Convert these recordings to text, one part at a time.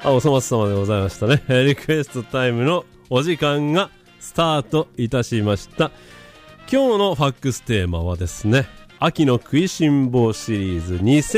お粗末様でございましたね。リクエストタイムのお時間がスタートいたしました。今日のファックステーマはですね、秋の食いしん坊シリーズ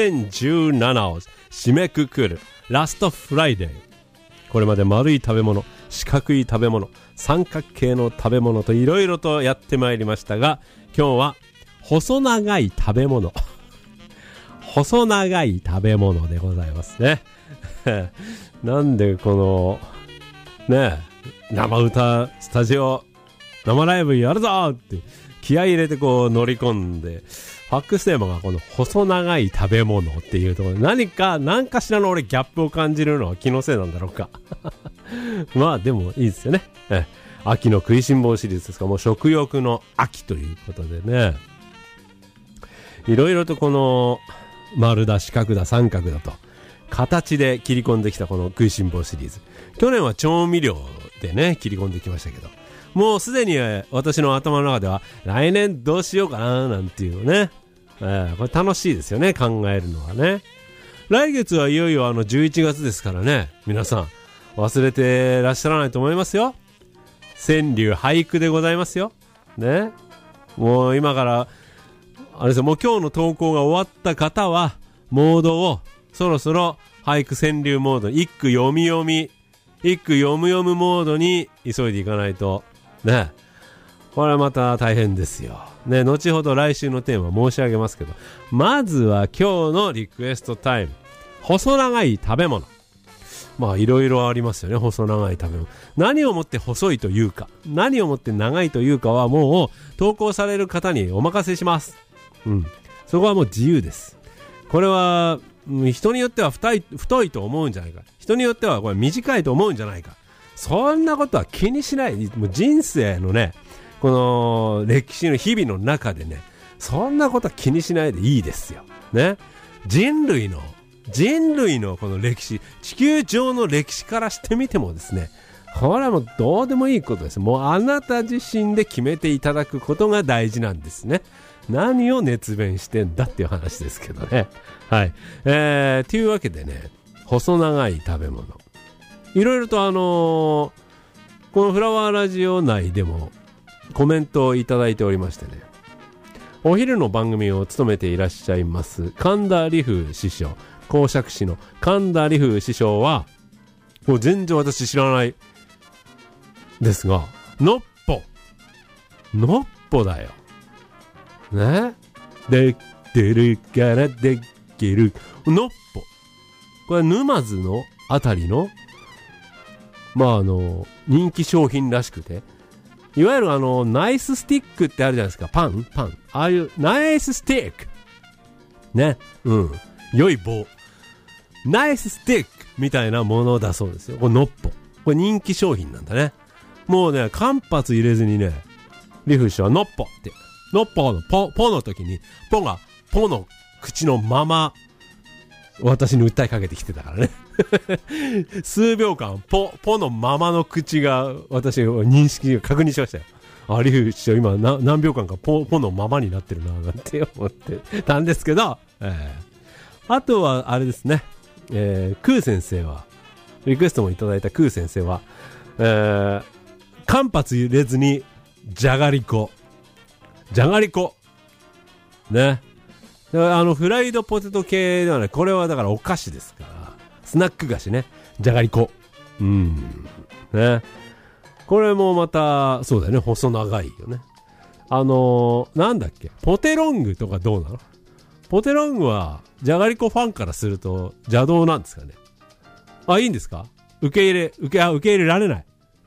2017を締めくくるラストフライデー。これまで丸い食べ物、四角い食べ物、三角形の食べ物といろいろとやってまいりましたが、今日は細長い食べ物細長い食べ物でございますね。なんでこのね生歌スタジオ生ライブやるぞって気合い入れてこう乗り込んで、ファックステーマがこの細長い食べ物っていうところで何かしらの俺ギャップを感じるのは気のせいなんだろうか。まあでもいいですよね。秋の食いしん坊シリーズですから、もう食欲の秋ということでね、いろいろとこの丸だ四角だ三角だと形で切り込んできたこの食いしん坊シリーズ、去年は調味料でね切り込んできましたけど、もうすでに私の頭の中では来年どうしようかななんていうね、これ楽しいですよね、考えるのはね。来月はいよいよ11月ですからね、皆さん忘れてらっしゃらないと思いますよ。川柳俳句でございますよね。もう今からあれですよ、もう今日の投稿が終わった方はモードをそろそろ俳句川柳モード、一句読み読み一句読むモードに急いでいかないとね、これはまた大変ですよね。後ほど来週のテーマ申し上げますけど、まずは今日のリクエストタイム、細長い食べ物。まあいろいろありますよね、細長い食べ物。何をもって細いというか、何をもって長いというかはもう投稿される方にお任せします。そこはもう自由です。これは人によっては太いと思うんじゃないか、人によってはこれ短いと思うんじゃないか、そんなことは気にしない。もう人生のね、この歴史の日々の中でね、そんなことは気にしないでいいですよね。人類のこの歴史、地球上の歴史からしてみてもですね、これはもうどうでもいいことです。もうあなた自身で決めていただくことが大事なんですね。何を熱弁してんだっていう話ですけどね。はい。というわけでね、細長い食べ物。いろいろとこのフラワーラジオ内でもコメントをいただいておりましてね、お昼の番組を務めていらっしゃいます神田理風師匠、講釈師の神田理風師匠は、もう全然私知らないですが、のっぽだよ。ね、できてるからできるのっぽ。これ沼津のあたりの人気商品らしくて、いわゆるナイススティックってあるじゃないですか、パンああいうナイススティックね、良い棒、ナイススティックみたいなものだそうですよ。これのっぽ、これ人気商品なんだね。もうね、間髪入れずにね、リフシはのっぽってのっぽのポの時にポがポの口のまま私に訴えかけてきてたからね。数秒間ポのままの口が私を確認しましたよ。あ、リフ師匠今何秒間かポのままになってるななんて思ってたんですけど、あとはあれですね、クー先生はリクエストもいただいたクー先生は、間髪入れずにじゃがりこね。フライドポテト系ではない、これはだからお菓子ですから、スナック菓子ね、じゃがりこ。ね。これもまたそうだよね、細長いよね。なんだっけ、ポテロングとかどうなの？ポテロングはじゃがりこファンからすると邪道なんですかね。あ、いいんですか？受け入れられない。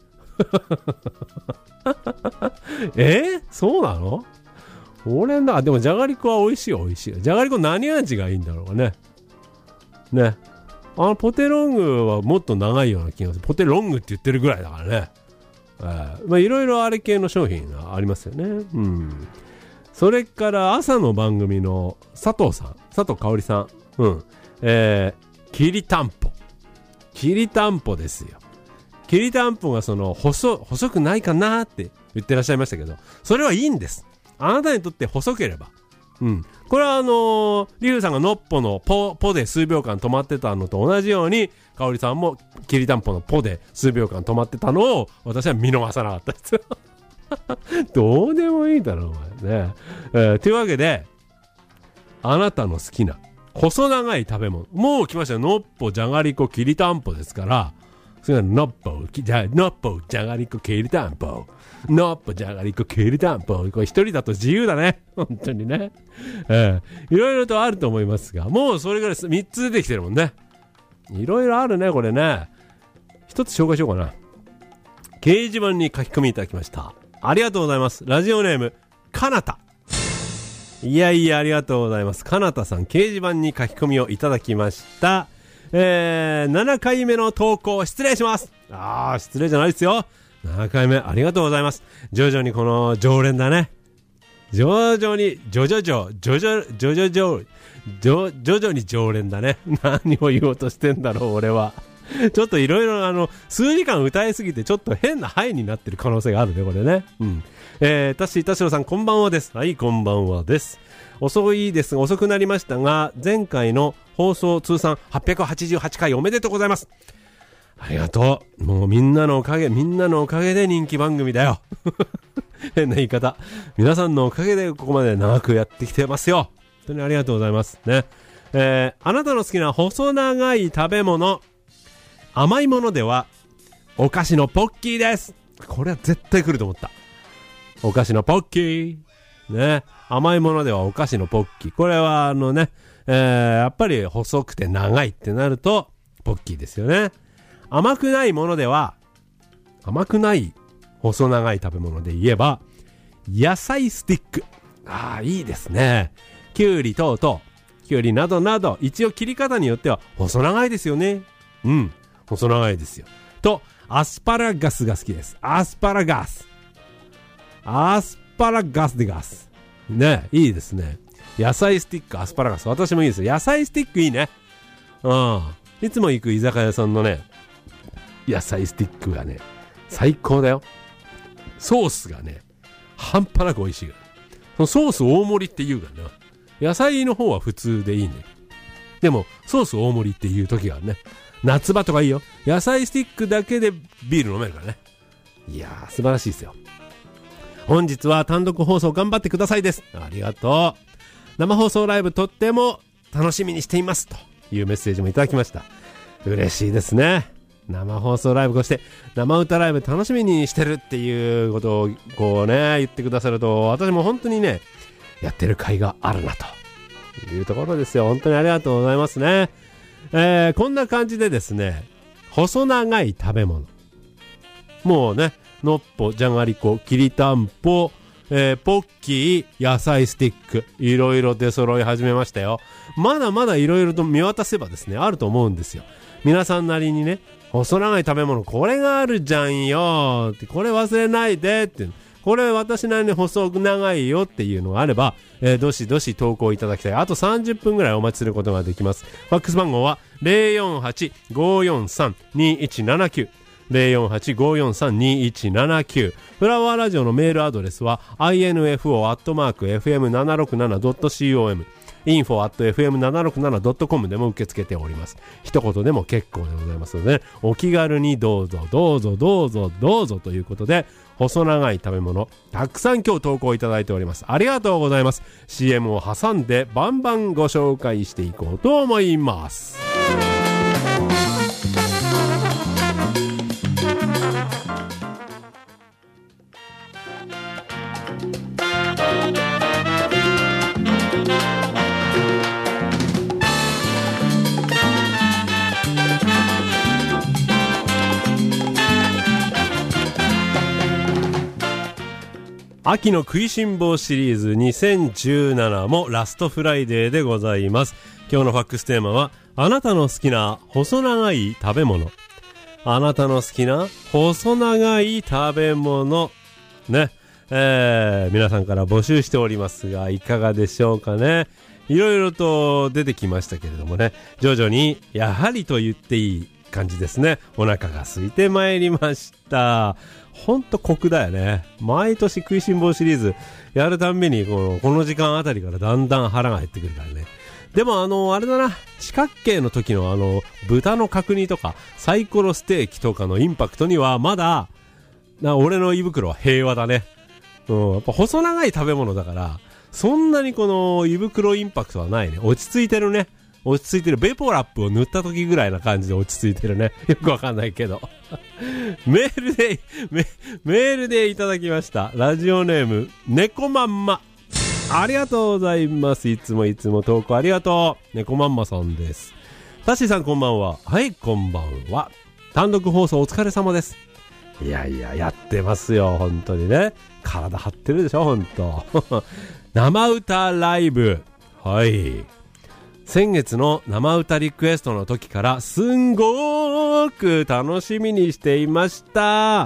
そうなの？俺な、でもじゃがりこは美味しい。じゃがりこ何味がいいんだろうかね。ね。ポテロングはもっと長いような気がする。ポテロングって言ってるぐらいだからね。いろいろあれ系の商品がありますよね。それから朝の番組の佐藤香織さん。きりたんぽですよ。きりたんぽが細くないかなって言ってらっしゃいましたけど、それはいいんです。あなたにとって細ければこれはリュウさんがのっぽのポで数秒間止まってたのと同じように、かおりさんもきりたんぽのポで数秒間止まってたのを私は見逃さなかったですどうでもいいだろお前ね。というわけで、あなたの好きな細長い食べ物、もう来ましたよ。のっぽ、じゃがりこ、きりたんぽですから、それがのっぽ、じゃがりこ、きりたんぽ、のっぽ、じゃがりこ、きりたんぽ。これ一人だと自由だね。本当にね。いろいろとあると思いますが、もうそれぐらい3つ出てきてるもんね。いろいろあるね、これね。一つ紹介しようかな。掲示板に書き込みいただきました。ありがとうございます。ラジオネーム、かなた。いやいや、ありがとうございます。かなたさん、掲示板に書き込みをいただきました。7回目の投稿、失礼します。失礼じゃないですよ。7回目、ありがとうございます。徐々にこの常連だね。徐々に常連だね。何を言おうとしてんだろう、俺は。ちょっといろいろ数時間歌いすぎてちょっと変なハイになってる可能性があるね、これね。たし田代さん、こんばんはです。はい、こんばんはです。遅くなりましたが、前回の放送通算888回おめでとうございます。ありがとう。もうみんなのおかげで人気番組だよ。変な言い方。皆さんのおかげでここまで長くやってきてますよ。本当にありがとうございますね。あなたの好きな細長い食べ物、甘いものではお菓子のポッキーです。これは絶対来ると思った。お菓子のポッキーね。甘いものではお菓子のポッキー。これはやっぱり細くて長いってなるとポッキーですよね。甘くないものでは、甘くない細長い食べ物で言えば野菜スティック。いいですね。きゅうり等々、きゅうりなどなど、一応切り方によっては細長いですよね。細長いですよ。と、アスパラガスが好きです。アスパラガスでガス。ね、いいですね。野菜スティック、アスパラガス。私もいいですよ。野菜スティックいいね。いつも行く居酒屋さんのね、野菜スティックがね、最高だよ。ソースがね、半端なく美味しいから。そのソース大盛りって言うからな。野菜の方は普通でいいね。でも、ソース大盛りっていう時があるね。夏場とかいいよ。野菜スティックだけでビール飲めるからね。いやー、素晴らしいですよ。本日は単独放送頑張ってくださいです。ありがとう。生放送ライブとっても楽しみにしています。というメッセージもいただきました。嬉しいですね。生放送ライブ、こうして生歌ライブ楽しみにしてるっていうことをこうね、言ってくださると、私も本当にね、やってる甲斐があるなというところですよ。本当にありがとうございますね。こんな感じでですね、細長い食べ物。もうね、のっぽ、じゃがりこ、きりたんぽ、ポッキー、野菜スティック、いろいろ出揃い始めましたよ。まだまだいろいろと見渡せばですね、あると思うんですよ。皆さんなりにね、細長い食べ物、これがあるじゃんよって、これ忘れないでって、これ私なりに細く長いよっていうのがあれば、どしどし投稿いただきたい。あと30分ぐらいお待ちすることができます。ファックス番号は 048-543-2179。048-543-2179。フラワーラジオのメールアドレスは info@fm767.com info@fm767.com でも受け付けております。一言でも結構でございますので、ね、お気軽にどうぞということで、細長い食べ物たくさん今日投稿いただいております。ありがとうございます。 CM を挟んでバンバンご紹介していこうと思います。秋の食いしん坊シリーズ2017もラストフライデーでございます。今日のファックステーマは、あなたの好きな細長い食べ物。あなたの好きな細長い食べ物ね、皆さんから募集しておりますが、いかがでしょうかね。いろいろと出てきましたけれどもね、徐々にやはりと言っていい感じですね。お腹が空いてまいりました。ほんとコクだよね。毎年食いしん坊シリーズやるたんびにこの時間あたりからだんだん腹が減ってくるからね。でもあれだな、四角形の時の豚の角煮とかサイコロステーキとかのインパクトにはまだ俺の胃袋は平和だね。やっぱ細長い食べ物だからそんなにこの胃袋インパクトはないね。落ち着いてるね。落ち着いてる。ベポラップを塗った時ぐらいな感じで落ち着いてるね。よくわかんないけどメールでいただきました。ラジオネーム猫まんま、ありがとうございます。いつも投稿ありがとう。猫まんまさんです。タッシーさんこんばんは。はい、こんばんは。単独放送お疲れ様です。いややってますよ本当にね。体張ってるでしょ本当生歌ライブ、はい、先月の生歌リクエストの時からすんごーく楽しみにしていました。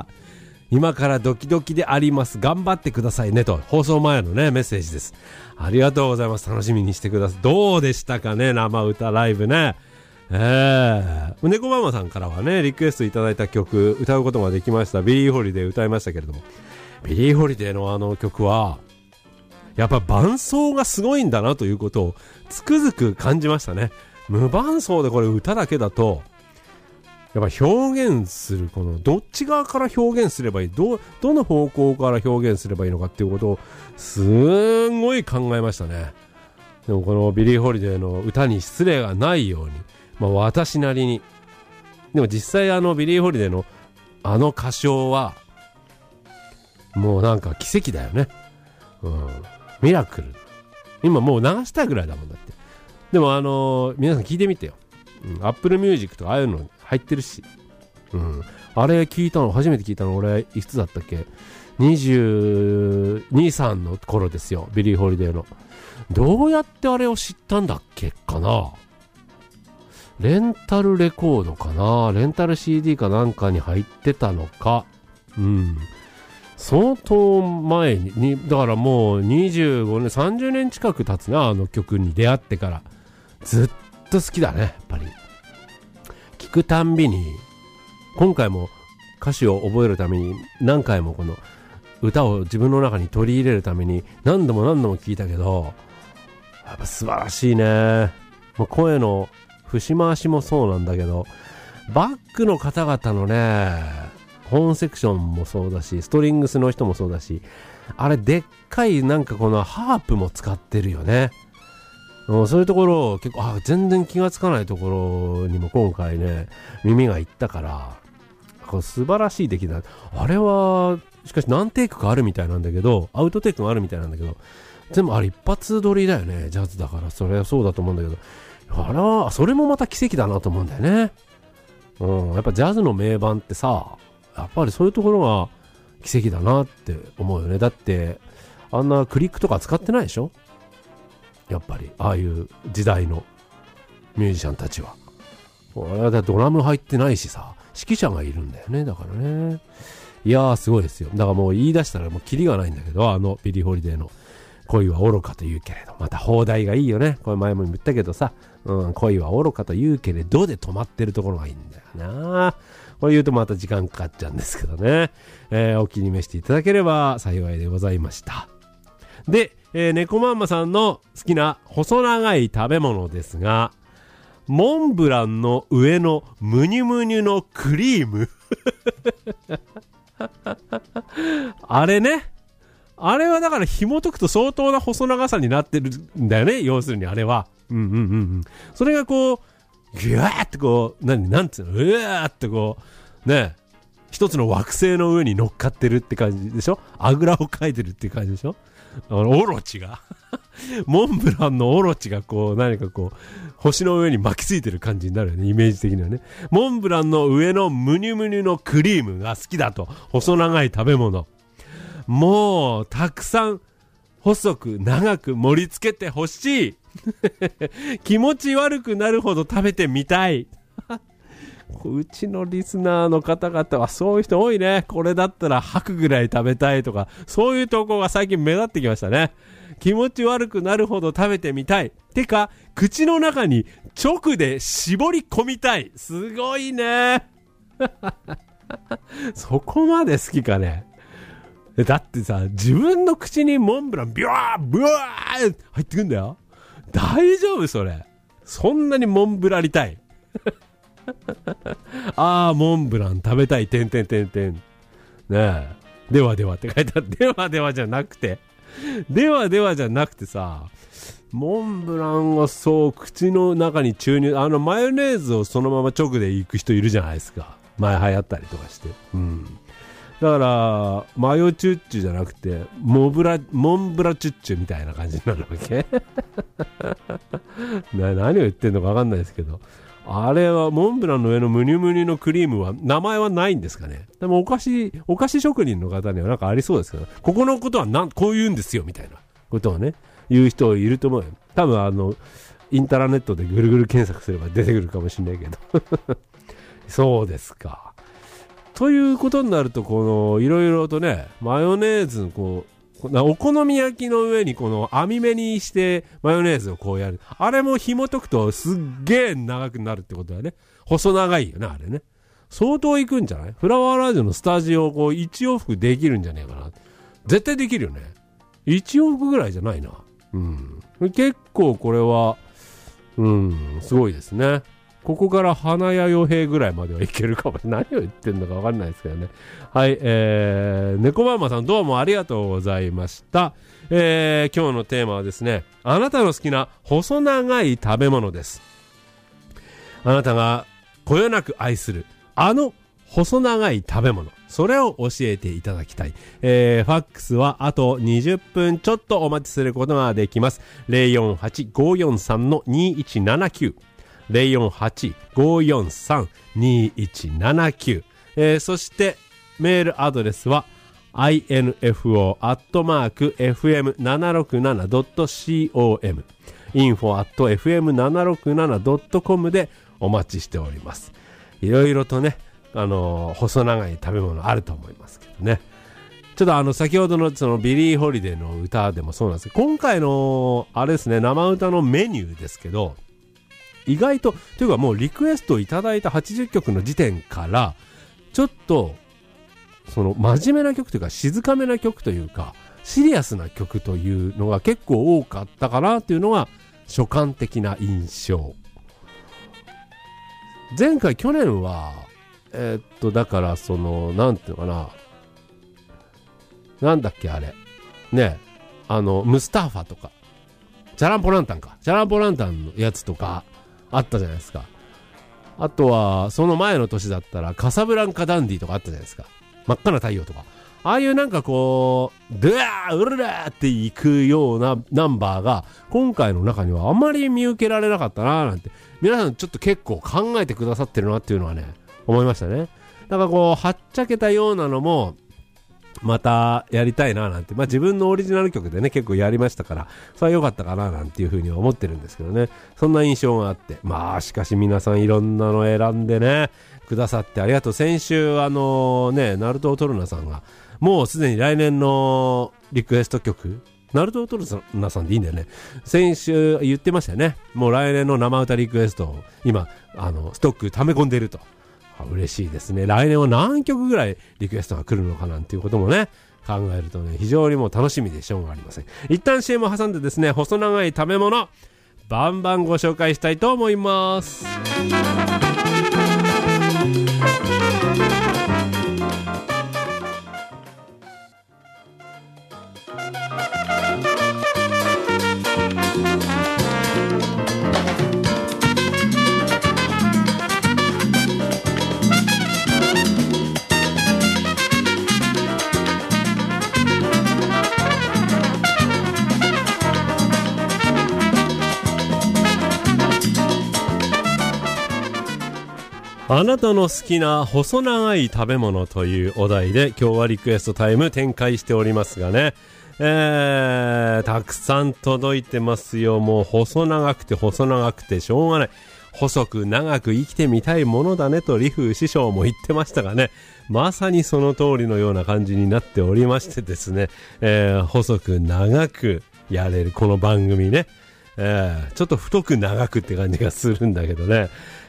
今からドキドキであります。頑張ってくださいねと放送前のねメッセージです。ありがとうございます。楽しみにしてください。どうでしたかね生歌ライブね。猫ママさんからはねリクエストいただいた曲歌うことができました。ビリー・ホリデー歌いましたけれども、ビリー・ホリデーの曲はやっぱ伴奏がすごいんだなということをつくづく感じましたね。無伴奏でこれ歌だけだとやっぱ表現するこのどっち側から表現すればいい、どの方向から表現すればいいのかっていうことをすんごい考えましたね。でもこのビリー・ホリデーの歌に失礼がないように、私なりに。でも実際ビリー・ホリデーの歌唱はもうなんか奇跡だよね。ミラクル。今もう流したいぐらいだもんだって。でも皆さん聞いてみてよ。Apple Music とかああいうの入ってるし。あれ初めて聞いたの俺いつだったっけ、22、3の頃ですよ。ビリー・ホリデーの。どうやってあれを知ったんだっけかな。レンタルレコードかな、レンタル CD かなんかに入ってたのか。相当前にだからもう25年30年近く経つな、曲に出会ってから。ずっと好きだねやっぱり。聞くたんびに今回も歌詞を覚えるために何回もこの歌を自分の中に取り入れるために何度も聞いたけど、やっぱ素晴らしいね。声の節回しもそうなんだけど、バックの方々のねホーンセクションもそうだし、ストリングスの人もそうだし、あれでっかいなんかこのハープも使ってるよね。そういうところ結構全然気がつかないところにも今回ね耳がいったから、これ素晴らしい出来だ。あれはしかし何テイクかあるみたいなんだけど、アウトテイクもあるみたいなんだけど、全部あれ一発撮りだよね。ジャズだからそれはそうだと思うんだけど、あらそれもまた奇跡だなと思うんだよね。やっぱジャズの名盤ってさ、やっぱりそういうところが奇跡だなって思うよね。だってあんなクリックとか使ってないでしょやっぱり。ああいう時代のミュージシャンたちは。あれだドラム入ってないしさ、指揮者がいるんだよね。だからね、いやーすごいですよ。だからもう言い出したらもうキリがないんだけど、ビリー・ホリデーの恋は愚かと言うけれど、また放題がいいよね。これ前も言ったけどさ、恋は愚かと言うけれどで止まってるところがいいんだよな。これ言うとまた時間かかっちゃうんですけどね。お気に召していただければ幸いでございました。で、猫まんまさんの好きな細長い食べ物ですが、モンブランの上のムニュムニュのクリームあれね、あれはだから紐解くと相当な細長さになってるんだよね。要するにあれはそれがこうギュワーってこうなんつうの、うわーってこうね、一つの惑星の上に乗っかってるって感じでしょ。あぐらをかいてるって感じでしょ。オロチがモンブランのオロチがこう何かこう星の上に巻きついてる感じになるよね、イメージ的にはね。モンブランの上のムニュムニュのクリームが好きだと。細長い食べ物、もうたくさん細く長く盛り付けてほしい気持ち悪くなるほど食べてみたいうちのリスナーの方々はそういう人多いね。これだったら吐くぐらい食べたいとか、そういう投稿が最近目立ってきましたね。気持ち悪くなるほど食べてみたい。てか、口の中に直で絞り込みたい。すごいね。そこまで好きかね。だってさ、自分の口にモンブランビュワーブワー入ってくんだよ。大丈夫それ。そんなにモンブラりたい。モンブラン食べたい。ねえ。ではではって書いてある。ではではじゃなくて。ではではじゃなくてさ、モンブランをそう口の中に注入、マヨネーズをそのまま直でいく人いるじゃないですか。前流行ったりとかして。うん。だから、マヨチュッチュじゃなくて、モンブラチュッチュみたいな感じになるわけ何を言ってんのか分かんないですけど。あれは、モンブランの上のムニュムニュのクリームは、名前はないんですかね。でもお菓子職人の方にはなんかありそうですけど、ここのことはこう言うんですよ、みたいなことをね、言う人いると思うよ。多分インターネットでぐるぐる検索すれば出てくるかもしれないけど。そうですか。ということになると、いろいろとね、マヨネーズお好み焼きの上に網目にしてマヨネーズをこうやる。あれも紐解くとすっげえ長くなるってことだね。細長いよね、あれね。相当いくんじゃない？フラワーラジオのスタジオを1往復できるんじゃねえかな。絶対できるよね。1往復ぐらいじゃないな。うん。結構これは、すごいですね。ここから花屋洋平ぐらいまではいけるかもしれない。何を言ってんのか分かんないですけどね。はい、猫ママさんどうもありがとうございました。今日のテーマはですね、あなたの好きな細長い食べ物です。あなたがこよなく愛する細長い食べ物、それを教えていただきたい。ファックスはあと20分ちょっとお待ちすることができます。048-543-2179 048-543-2179、そしてメールアドレスは info@fm767.com info@fm767.com でお待ちしております。いろいろとね、細長い食べ物あると思いますけどね。ちょっと先ほどのそのビリー・ホリデーの歌でもそうなんですけど、今回のあれですね、生歌のメニューですけど、意外とというかもうリクエストいただいた80曲の時点からちょっとその真面目な曲というか静かめな曲というかシリアスな曲というのが結構多かったかなというのが主観的な印象。去年はだからなんていうのかな、なんだっけあれね、ムスターファとかチャランポランタンのやつとかあったじゃないですか。あとはその前の年だったらカサブランカダンディとかあったじゃないですか。真っ赤な太陽とか、ああいうなんかドワーウルラーっていくようなナンバーが今回の中にはあまり見受けられなかったなーなんて、皆さんちょっと結構考えてくださってるなっていうのはね思いましたね。だからはっちゃけたようなのもまたやりたいななんて、自分のオリジナル曲でね結構やりましたから、それは良かったかななんていうふうに思ってるんですけどね。そんな印象があって、しかし皆さんいろんなの選んでねくださってありがとう。先週ナルトオトルナさんがもうすでに来年のリクエスト曲、ナルトオトルナさんでいいんだよね、先週言ってましたよね。もう来年の生歌リクエストを今ストック溜め込んでいると。嬉しいですね。来年は何曲ぐらいリクエストが来るのかなんていうこともね考えるとね、非常にもう楽しみでしょうがありません。一旦 CM を挟んでですね、細長い食べ物バンバンご紹介したいと思います。あなたの好きな細長い食べ物というお題で今日はリクエストタイム展開しておりますがね、たくさん届いてますよ。もう細長くてしょうがない。 細く長く生きてみたいものだねと李風師匠も言ってましたがね、まさにその通りのような感じになっておりましてですね、細く長くやれるこの番組ね、ちょっと太く長くって感じがするんだけどね、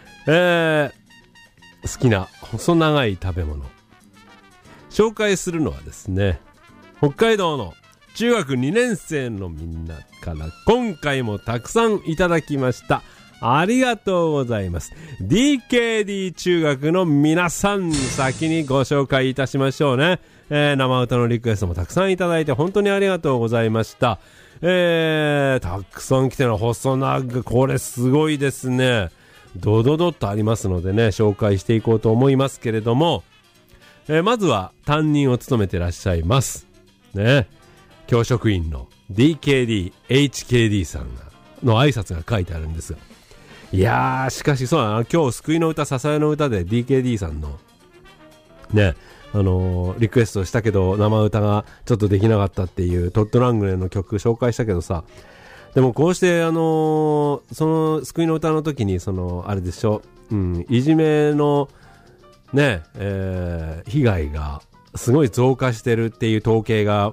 好きな細長い食べ物紹介するのはですね、北海道の中学2年生のみんなから今回もたくさんいただきました。ありがとうございます。 DKD 中学の皆さん、先にご紹介いたしましょうね。生歌のリクエストもたくさんいただいて本当にありがとうございました。たくさん来てるの細長、これすごいですね。ドドドッとありますのでね、紹介していこうと思いますけれども、まずは担任を務めてらっしゃいますね、教職員の DKD HKD さんの挨拶が書いてあるんですが、いやー、しかしそうだな、今日救いの歌、支えの歌で DKD さんのね、リクエストしたけど生歌がちょっとできなかったっていうトッド・ラングレーの曲紹介したけどさ、でもこうしてその救いの歌の時にあれでしょ、いじめのね、被害がすごい増加してるっていう統計が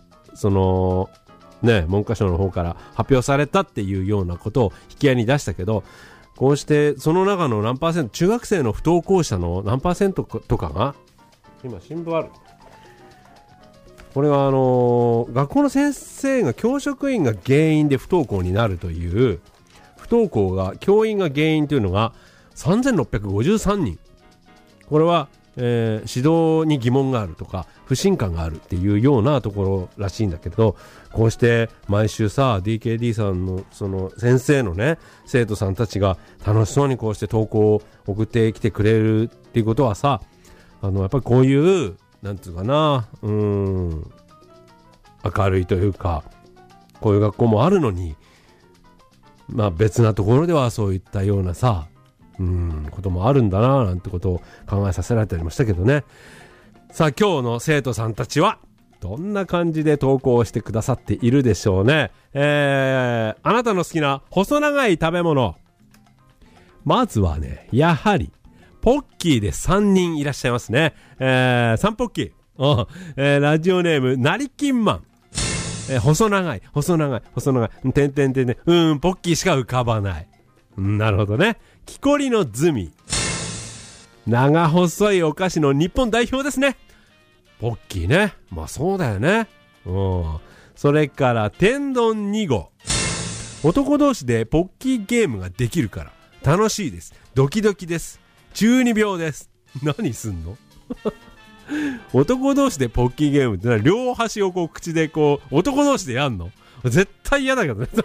ね、文科省の方から発表されたっていうようなことを引き合いに出したけど、こうしてその中の何%、中学生の不登校者の何%とかが、今新聞ある、これは学校の先生が、教職員が原因で不登校になるという、不登校が教員が原因というのが3653人。これは指導に疑問があるとか不信感があるっていうようなところらしいんだけど、こうして毎週さ DKD さんのその先生のね、生徒さんたちが楽しそうにこうして投稿を送ってきてくれるっていうことはさ、やっぱりこういうなんていうかな、明るいというか、こういう学校もあるのに、まあ別なところではそういったようなさ、こともあるんだななんてことを考えさせられたりもしたけどね。さあ今日の生徒さんたちはどんな感じで投稿してくださっているでしょうね。あなたの好きな細長い食べ物、まずはね、やはりポッキーで3人いらっしゃいますね。3ポッキー、ラジオネームなりきんまん、細長いてんてんてんてん、ポッキーしか浮かばない。なるほどね。木こりのズミ、長細いお菓子の日本代表ですね。ポッキーね。まあそうだよね。それから天丼2号。男同士でポッキーゲームができるから楽しいです。ドキドキです。中二病です。何すんの男同士でポッキーゲームってのは両端をこう口でこう男同士でやんの？絶対嫌だけどね。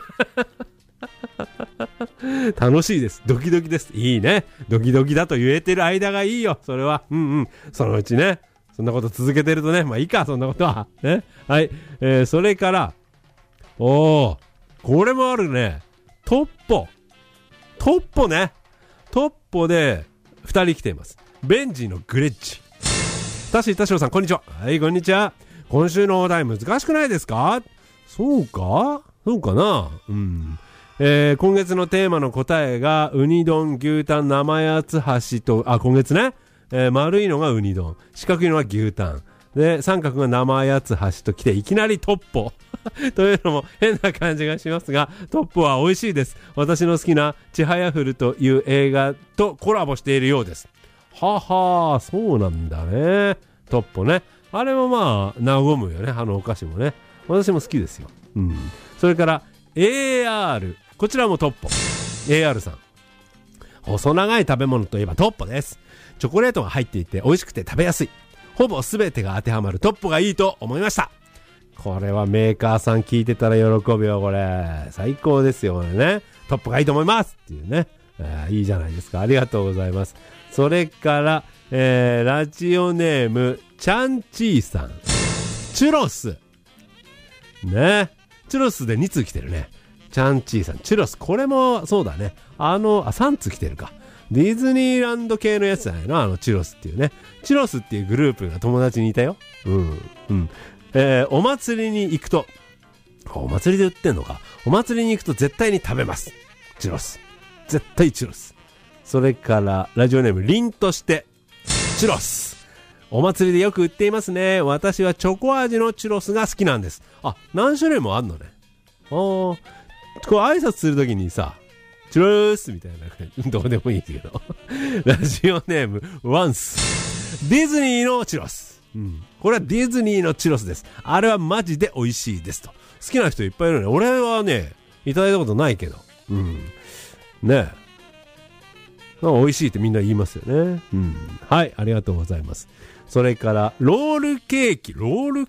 楽しいです。ドキドキです。いいね。ドキドキだと言えてる間がいいよ。それは。そのうちね。そんなこと続けてるとね。まあいいか、そんなことは。ね。はい。それから、これもあるね。トッポね。トッポで2人来ています。ベンジのグレッジ。田代さん、こんにちは。はい、こんにちは。今週のお題難しくないですか？そうかな。今月のテーマの答えがウニ丼、牛タン、生八つ橋と、今月ね、丸いのがウニ丼、四角いのが牛タンで、三角が生八つ橋と来て、いきなりトッポというのも変な感じがしますが、トッポは美味しいです。私の好きなちはやふるという映画とコラボしているようです。ははー、そうなんだね。トッポね、あれもまあ和むよね、お菓子もね。私も好きですよ。それから AR、こちらもトッポ。AR さん、細長い食べ物といえばトッポです。チョコレートが入っていて美味しくて食べやすい、ほぼ全てが当てはまるトッポがいいと思いました。これはメーカーさん聞いてたら喜ぶよ。これ最高ですよ。これね、トッポがいいと思いますっていうね、いいじゃないですか。ありがとうございます。それから、ラジオネームチャンチーさん、チュロスね、チュロスで2通来てるね。チャンチーさん、チュロス、これもそうだね。3通来てるか。ディズニーランド系のやつじゃないの、チュロスっていうね。チュロスっていうグループが友達にいたよ。お祭りに行くと、お祭りで売ってんのか。お祭りに行くと絶対に食べます。チュロス。絶対チュロス。 それからラジオネーム凛としてチュロス。お祭りでよく売っていますね。私はチョコ味のチュロスが好きなんです。あ、何種類もあんのね。こう挨拶するときにさ、チュロスみたいな、どうでもいいけど。ラジオネームワンス。ディズニーのチュロス。これはディズニーのチュロスです。あれはマジで美味しいですと。好きな人いっぱいいるね。俺はね、いただいたことないけど。ねえ。美味しいってみんな言いますよね。はい、ありがとうございます。それから、ロールケーキ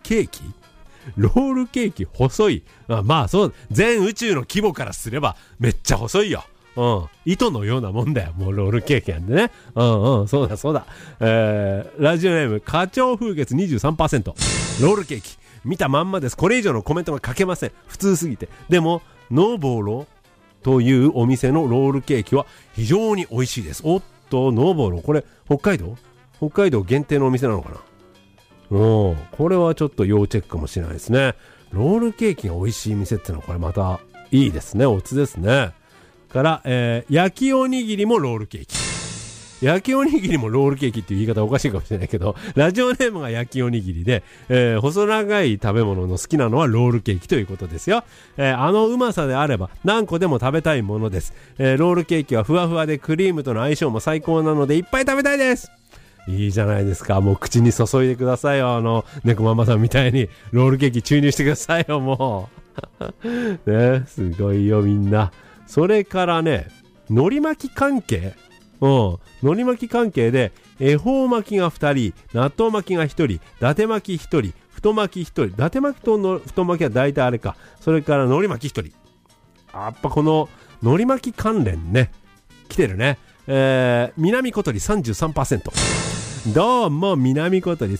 細い。まあそう、全宇宙の規模からすればめっちゃ細いよ。糸のようなもんだよ。もうロールケーキなんでね。そうだ。ラジオネーム、花鳥風月 23%。ロールケーキ。見たまんまです。これ以上のコメントが書けません。普通すぎて。でも、ノーボロというお店のロールケーキは非常に美味しいです。おっと、ノーボロ、これ、北海道限定のお店なのかな。これはちょっと要チェックかもしれないですね。ロールケーキが美味しい店ってのはこれまたいいですね。おつですね。から、焼きおにぎりもロールケーキ。焼きおにぎりもロールケーキっていう言い方おかしいかもしれないけど、ラジオネームが焼きおにぎりで、細長い食べ物の好きなのはロールケーキということですよ。あのうまさであれば何個でも食べたいものです。ロールケーキはふわふわでクリームとの相性も最高なのでいっぱい食べたいです。いいじゃないですか。もう口に注いでくださいよ。猫ママさんみたいにロールケーキ注入してくださいよ、もう。ね、すごいよ、みんな。それからね、海苔巻き関係海苔巻き関係で、恵方巻きが2人、納豆巻きが1人、伊達巻き1人、太巻き1人、伊達巻きとの太巻きは大体あれか。それから海苔巻き1人。やっぱこの海苔巻き関連ね、来てるね。南小鳥 33%。どうも、南小鳥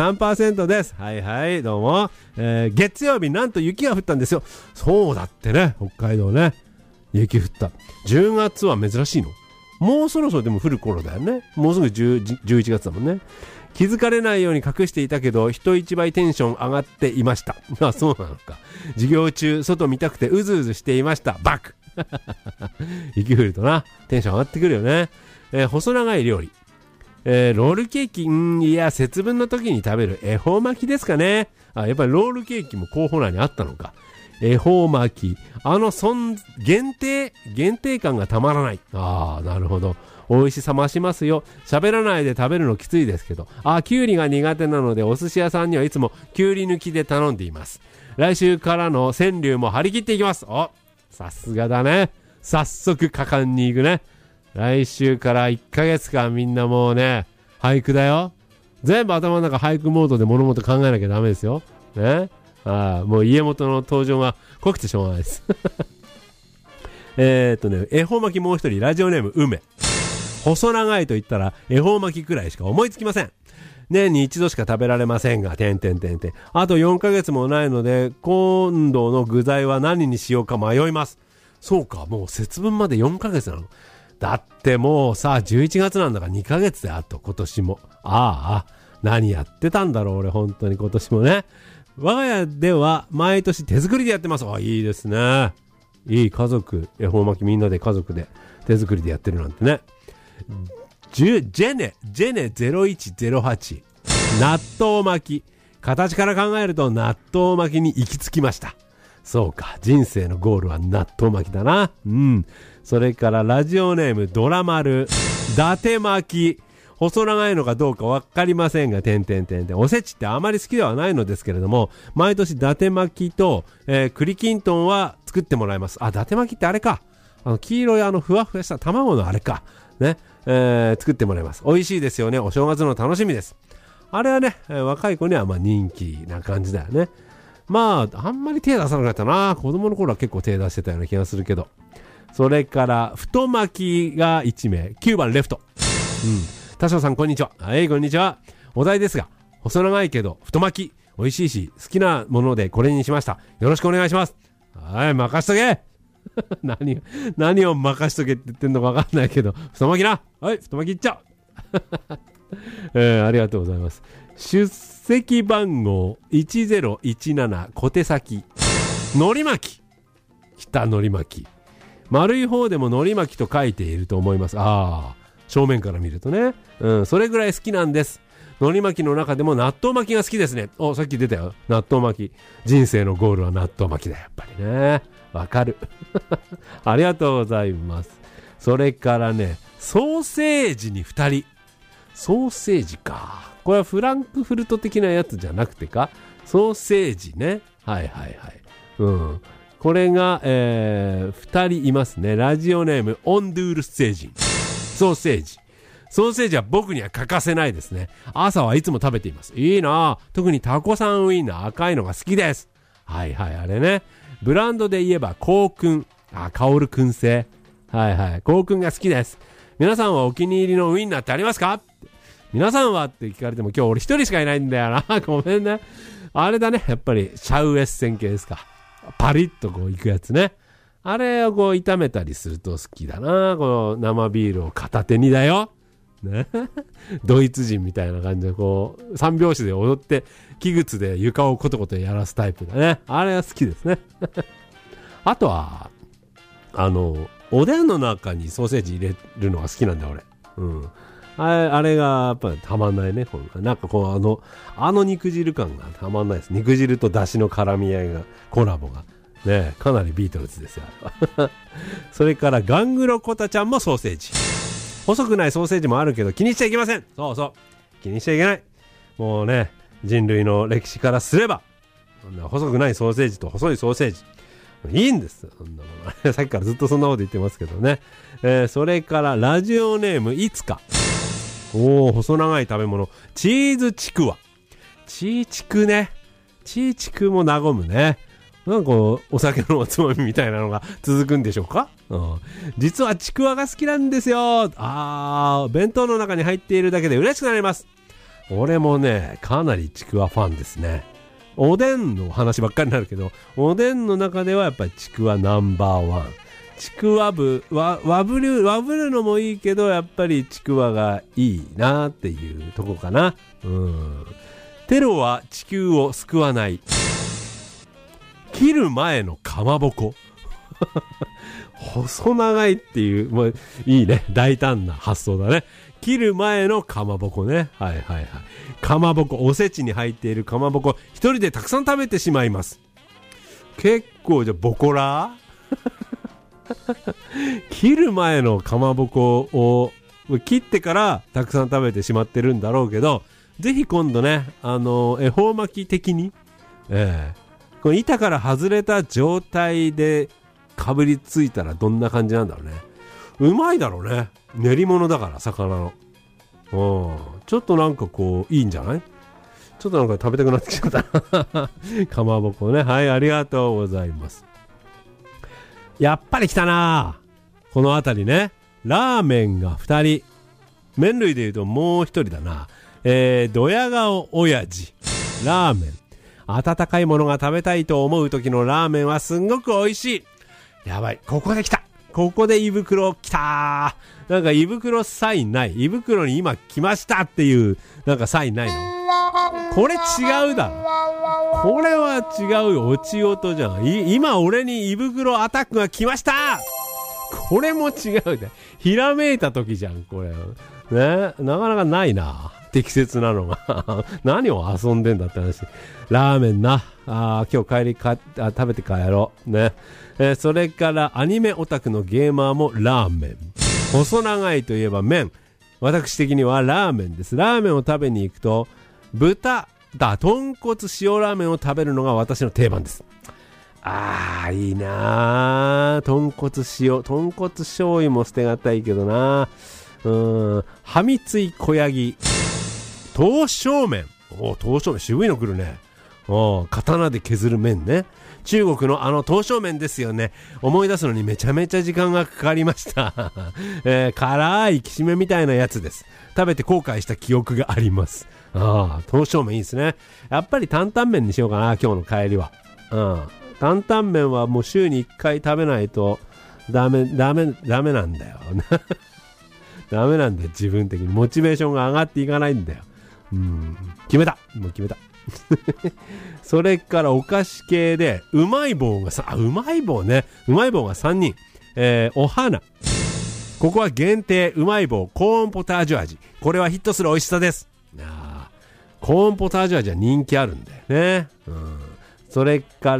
33% です。はいはい、どうも。月曜日なんと雪が降ったんですよ。そうだってね、北海道ね。雪降った。10月は珍しいの？もうそろそろでも降る頃だよね。もうすぐ11月だもんね。気づかれないように隠していたけど、人一倍テンション上がっていました。あ、そうなのか。授業中、外見たくてうずうずしていました。バク雪降るとな、テンション上がってくるよね。細長い料理。ロールケーキ、いや、節分の時に食べる恵方巻きですかね。やっぱりロールケーキも候補内にあったのか。恵方巻き。限定感がたまらない。なるほど。美味しさ増しますよ。喋らないで食べるのきついですけど。きゅうりが苦手なので、お寿司屋さんにはいつもきゅうり抜きで頼んでいます。来週からの川柳も張り切っていきます。さすがだね。早速果敢に行くね。来週から1ヶ月間みんなもうね、俳句だよ。全部頭の中俳句モードで物事考えなきゃダメですよ。ね。もう家元の登場が濃くてしょうがないです。恵方巻きもう一人、ラジオネーム梅。細長いと言ったら恵方巻きくらいしか思いつきません。年に一度しか食べられませんが、あと4ヶ月もないので、今度の具材は何にしようか迷います。そうか、もう節分まで4ヶ月なの。だってもうさ、11月なんだから2ヶ月であと今年も。何やってたんだろう、俺本当に今年もね。我が家では毎年手作りでやってます。いいですね。いい家族、恵方巻きみんなで家族で手作りでやってるなんてね。ジェネ0108。納豆巻き。形から考えると納豆巻きに行き着きました。そうか、人生のゴールは納豆巻きだな。それからラジオネームドラマル。伊達巻き。細長いのかどうかわかりませんが、おせちってあまり好きではないのですけれども、毎年伊達巻きと、栗きんとんは作ってもらいます。伊達巻きってあれか。黄色いふわふわした卵のあれか。ね。作ってもらいます。美味しいですよね。お正月の楽しみです。あれはね、若い子には人気な感じだよね。あんまり手出さなかったな。子供の頃は結構手出してたような気がするけど。それから、太巻きが1名。9番レフト。田代さん、こんにちは。はい、こんにちは。お題ですが、細長いけど、太巻き、美味しいし、好きなものでこれにしました。よろしくお願いします。はい、任しとけ何を任しとけって言ってんのかわかんないけど、太巻きな。はい、太巻きいっちゃう。ありがとうございます。出席番号1017小手先。海苔巻き。来た海苔巻き。 丸い方でも海苔巻きと書いていると思います。正面から見るとね。それぐらい好きなんです。海苔巻きの中でも納豆巻きが好きですね。さっき出たよ。納豆巻き。人生のゴールは納豆巻きだ、やっぱりね。わかる。ありがとうございます。それからね、ソーセージに2人。ソーセージか。これはフランクフルト的なやつじゃなくてか。ソーセージね。はいはいはい。これが、2人いますね。ラジオネーム、オンドゥール星人。ソーセージ。ソーセージは僕には欠かせないですね。朝はいつも食べています。いいなぁ。特にタコさんウインナー赤いのが好きです。はいはい、あれね。ブランドで言えば、コウくん。カオル燻製。はいはい。コウくんが好きです。皆さんはお気に入りのウインナーってありますか？皆さんはって聞かれても今日俺一人しかいないんだよな。ごめんね。あれだね。やっぱりシャウエッセン系ですか。パリッとこういくやつね。あれをこう炒めたりすると好きだな。この生ビールを片手にだよ。ね。ドイツ人みたいな感じでこう三拍子で踊って器具で床をコトコトやらすタイプだね。あれは好きですね。あとはおでんの中にソーセージ入れるのが好きなんだ俺。あれがやっぱりたまんないね。なんかこう肉汁感がたまんないです。肉汁と出汁の絡み合いがコラボがね、かなりビートルズですよ。それからガングロコタちゃんもソーセージ。細くないソーセージもあるけど気にしちゃいけません。そうそう、気にしちゃいけない。もうね、人類の歴史からすれば細くないソーセージと細いソーセージいいんです。そんなものさっきからずっとそんなこと言ってますけどね。それからラジオネームいつか。細長い食べ物、チーズちくわ。チーチクね。チーチクも和むね。なんかお酒のおつまみみたいなのが続くんでしょうか。実はちくわが好きなんですよ。弁当の中に入っているだけで嬉しくなります。俺もね、かなりちくわファンですね。おでんの話ばっかりになるけど、おでんの中ではやっぱりちくわナンバーワン。ちくわぶ、和ぶるのもいいけど、やっぱりちくわがいいなっていうとこかな。テロは地球を救わない。切る前のかまぼこ。細長いっていう、もういいね。大胆な発想だね。切る前のかまぼこね。はいはいはい。かまぼこ、おせちに入っているかまぼこ、一人でたくさん食べてしまいます。結構じゃボコラ切る前のかまぼこを切ってからたくさん食べてしまってるんだろうけど、ぜひ今度ね、恵方巻き的に、この板から外れた状態でかぶりついたらどんな感じなんだろうね。うまいだろうね。練り物だから魚の。ちょっとなんかこういいんじゃない？ちょっとなんか食べたくなってきちゃったかまぼこね。はい、ありがとうございます。やっぱり来たなこのあたりね。ラーメンが2人。麺類で言うともう1人だな。ドヤ顔親父。ラーメン。温かいものが食べたいと思う時のラーメンはすんごく美味しい。やばい。ここで来た。ここで胃袋来た。なんか胃袋サインない。胃袋に今来ましたっていうなんかサインないの？これ違うだろ。これは違うよ。落ち音じゃん。今俺に胃袋アタックが来ました。これも違うね。ひらめいた時じゃんこれね。なかなかないな適切なのが何を遊んでんだって話。ラーメンな。今日帰り食べて帰ろうね。それからアニメオタクのゲーマーもラーメン。細長いといえば麺。私的にはラーメンです。ラーメンを食べに行くと豚豚骨塩ラーメンを食べるのが私の定番です。いいな豚骨醤油も捨てがたいけどな。はみつい小ヤギ。刀削麺。刀削麺渋いの来るね。刀で削る麺ね。中国の刀削麺ですよね。思い出すのにめちゃめちゃ時間がかかりました辛いきしめみたいなやつです。食べて後悔した記憶があります。刀削麺いいですね。やっぱり担々麺にしようかな今日の帰りは。担々麺はもう週に1回食べないとダメなんだよダメなんだよ。自分的にモチベーションが上がっていかないんだよ。決めた。それからお菓子系でうまい棒がうまい棒ね。うまい棒が3人。 お花。ここは限定うまい棒コーンポタージュ味。これはヒットする美味しさです。コーンポタージュ味は人気あるんだよね。それから、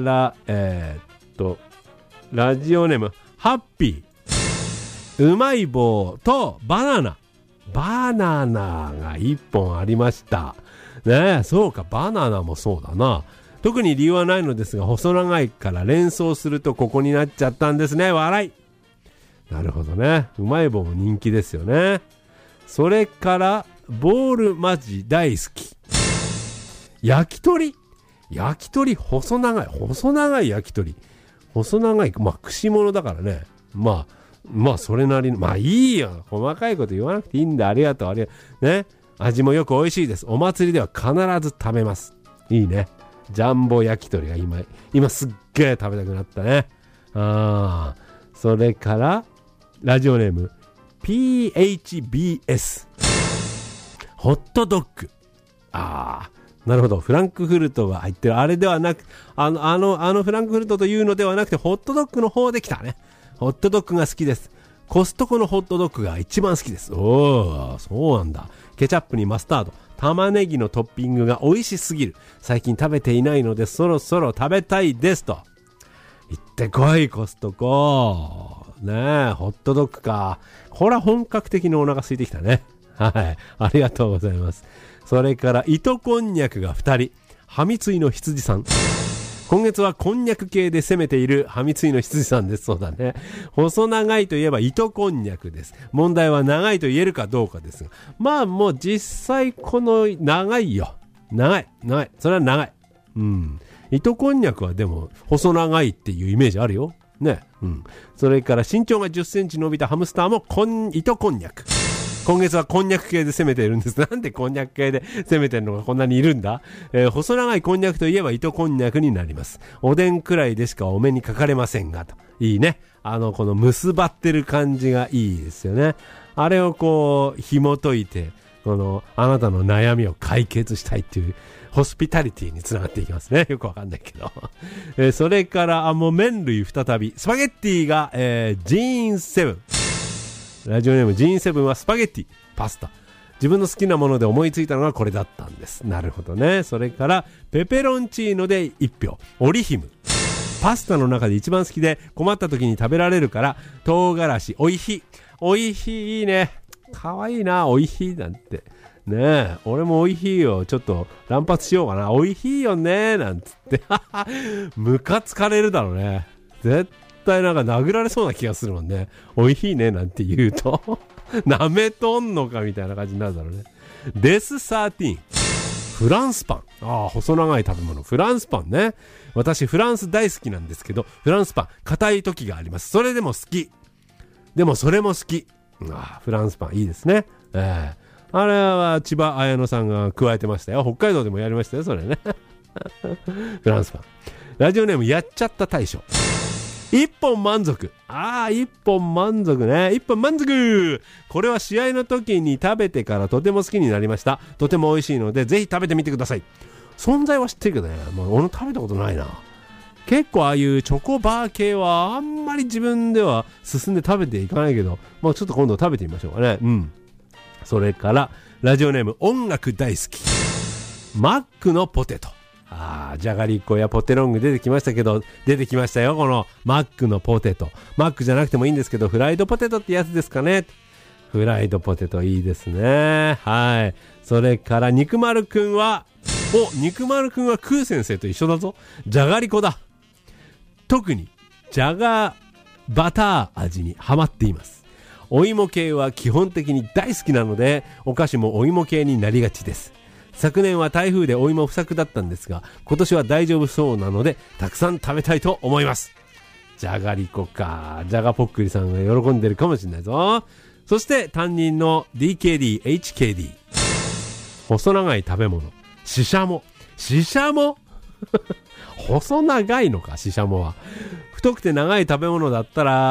ラジオネーム、ハッピー。うまい棒とバナナ。バナナが1本ありました。ねえ、そうか、バナナもそうだな。特に理由はないのですが、細長いから連想するとここになっちゃったんですね。笑い。なるほどね。うまい棒も人気ですよね。それから、ボールマジ大好き。焼き鳥。焼き鳥、細長い焼き鳥。細長い、串物だからね。それなりに、いいよ。細かいこと言わなくていいんだ。ありがとう、ね。味もよく美味しいです。お祭りでは必ず食べます。いいね。ジャンボ焼き鳥が今すっげえ食べたくなったね。それから、ラジオネーム、PHBS。ホットドッグ。なるほど。フランクフルトが入ってる。あれではなく、あのフランクフルトというのではなくて、ホットドッグの方で来たね。ホットドッグが好きです。コストコのホットドッグが一番好きです。そうなんだ。ケチャップにマスタード、玉ねぎのトッピングが美味しすぎる。最近食べていないので、そろそろ食べたいですと。行ってこい、コストコ。ねえ、ホットドッグか。これは本格的にお腹空いてきたね。はい。ありがとうございます。それから、糸こんにゃくが2人。はみついの羊さん。今月はこんにゃく系で攻めているはみついの羊さんです。そうだね。細長いといえば糸こんにゃくです。問題は長いと言えるかどうかですが。もう実際この長いよ。長い。それは長い。糸こんにゃくはでも細長いっていうイメージあるよ。ね。それから身長が10センチ伸びたハムスターも糸こんにゃく。今月はこんにゃく系で攻めているんです。なんでこんにゃく系で攻めてるのがこんなにいるんだ？細長いこんにゃくといえば糸こんにゃくになります。おでんくらいでしかお目にかかれませんがと。いいね。この結ばってる感じがいいですよね。あれをこう紐解いて、あなたの悩みを解決したいっていうホスピタリティにつながっていきますね。よくわかんないけど。それからもう麺類再びスパゲッティが、ジーンセブン。ラジオネームジーンセブンはスパゲッティ、パスタ。自分の好きなもので思いついたのがこれだったんです。なるほどね。それからペペロンチーノで1票。オリヒム。パスタの中で一番好きで困った時に食べられるから唐辛子、おいひ。おいひいいね。かわいいな、おいひなんて。ねえ、俺もおいひいよ。ちょっと乱発しようかな。おいひいよねなんつって。ムカつかれるだろうね。絶対なんか殴られそうな気がするもんね。おいひいねなんて言うと舐めとんのかみたいな感じになるだろうね。デス13。フランスパン。細長い食べ物。フランスパンね。私フランス大好きなんですけど、フランスパン硬い時があります。それでも好き。でもそれも好き。フランスパンいいですね。あれは千葉彩乃さんが加えてましたよ。北海道でもやりましたよ、それね。フランスパン。ラジオネームやっちゃった大将。一本満足。一本満足ね。一本満足。これは試合の時に食べてからとても好きになりました。とても美味しいので、ぜひ食べてみてください。存在は知ってるけどね。俺食べたことないな。結構ああいうチョコバー系はあんまり自分では進んで食べていかないけど、ちょっと今度食べてみましょうかね。それから、ラジオネーム音楽大好き。マックのポテト。じゃがりこやポテロング出てきましたけど、出てきましたよ、このマックのポテト。マックじゃなくてもいいんですけど、フライドポテトってやつですかね。フライドポテトいいですね。はい。それから肉丸くんは、肉丸くんはクー先生と一緒だぞ。じゃがりこだ。特に、じゃがバター味にハマっています。お芋系は基本的に大好きなので、お菓子もお芋系になりがちです。昨年は台風でお芋不作だったんですが、今年は大丈夫そうなので、たくさん食べたいと思います。じゃがりこか。じゃがぽっくりさんが喜んでるかもしれないぞ。そして担任の DKD、HKD。細長い食べ物。ししゃも。ししゃも細長いのか、ししゃもは。太くて長い食べ物だったら、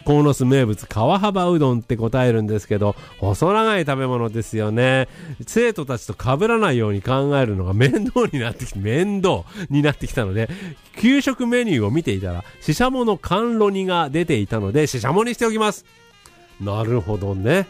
鴻巣名物川幅うどんって答えるんですけど、細長い食べ物ですよね。生徒たちと被らないように考えるのが面倒になってきたので、給食メニューを見ていたらシシャモの甘露煮が出ていたので、シシャモにしておきます。なるほどね。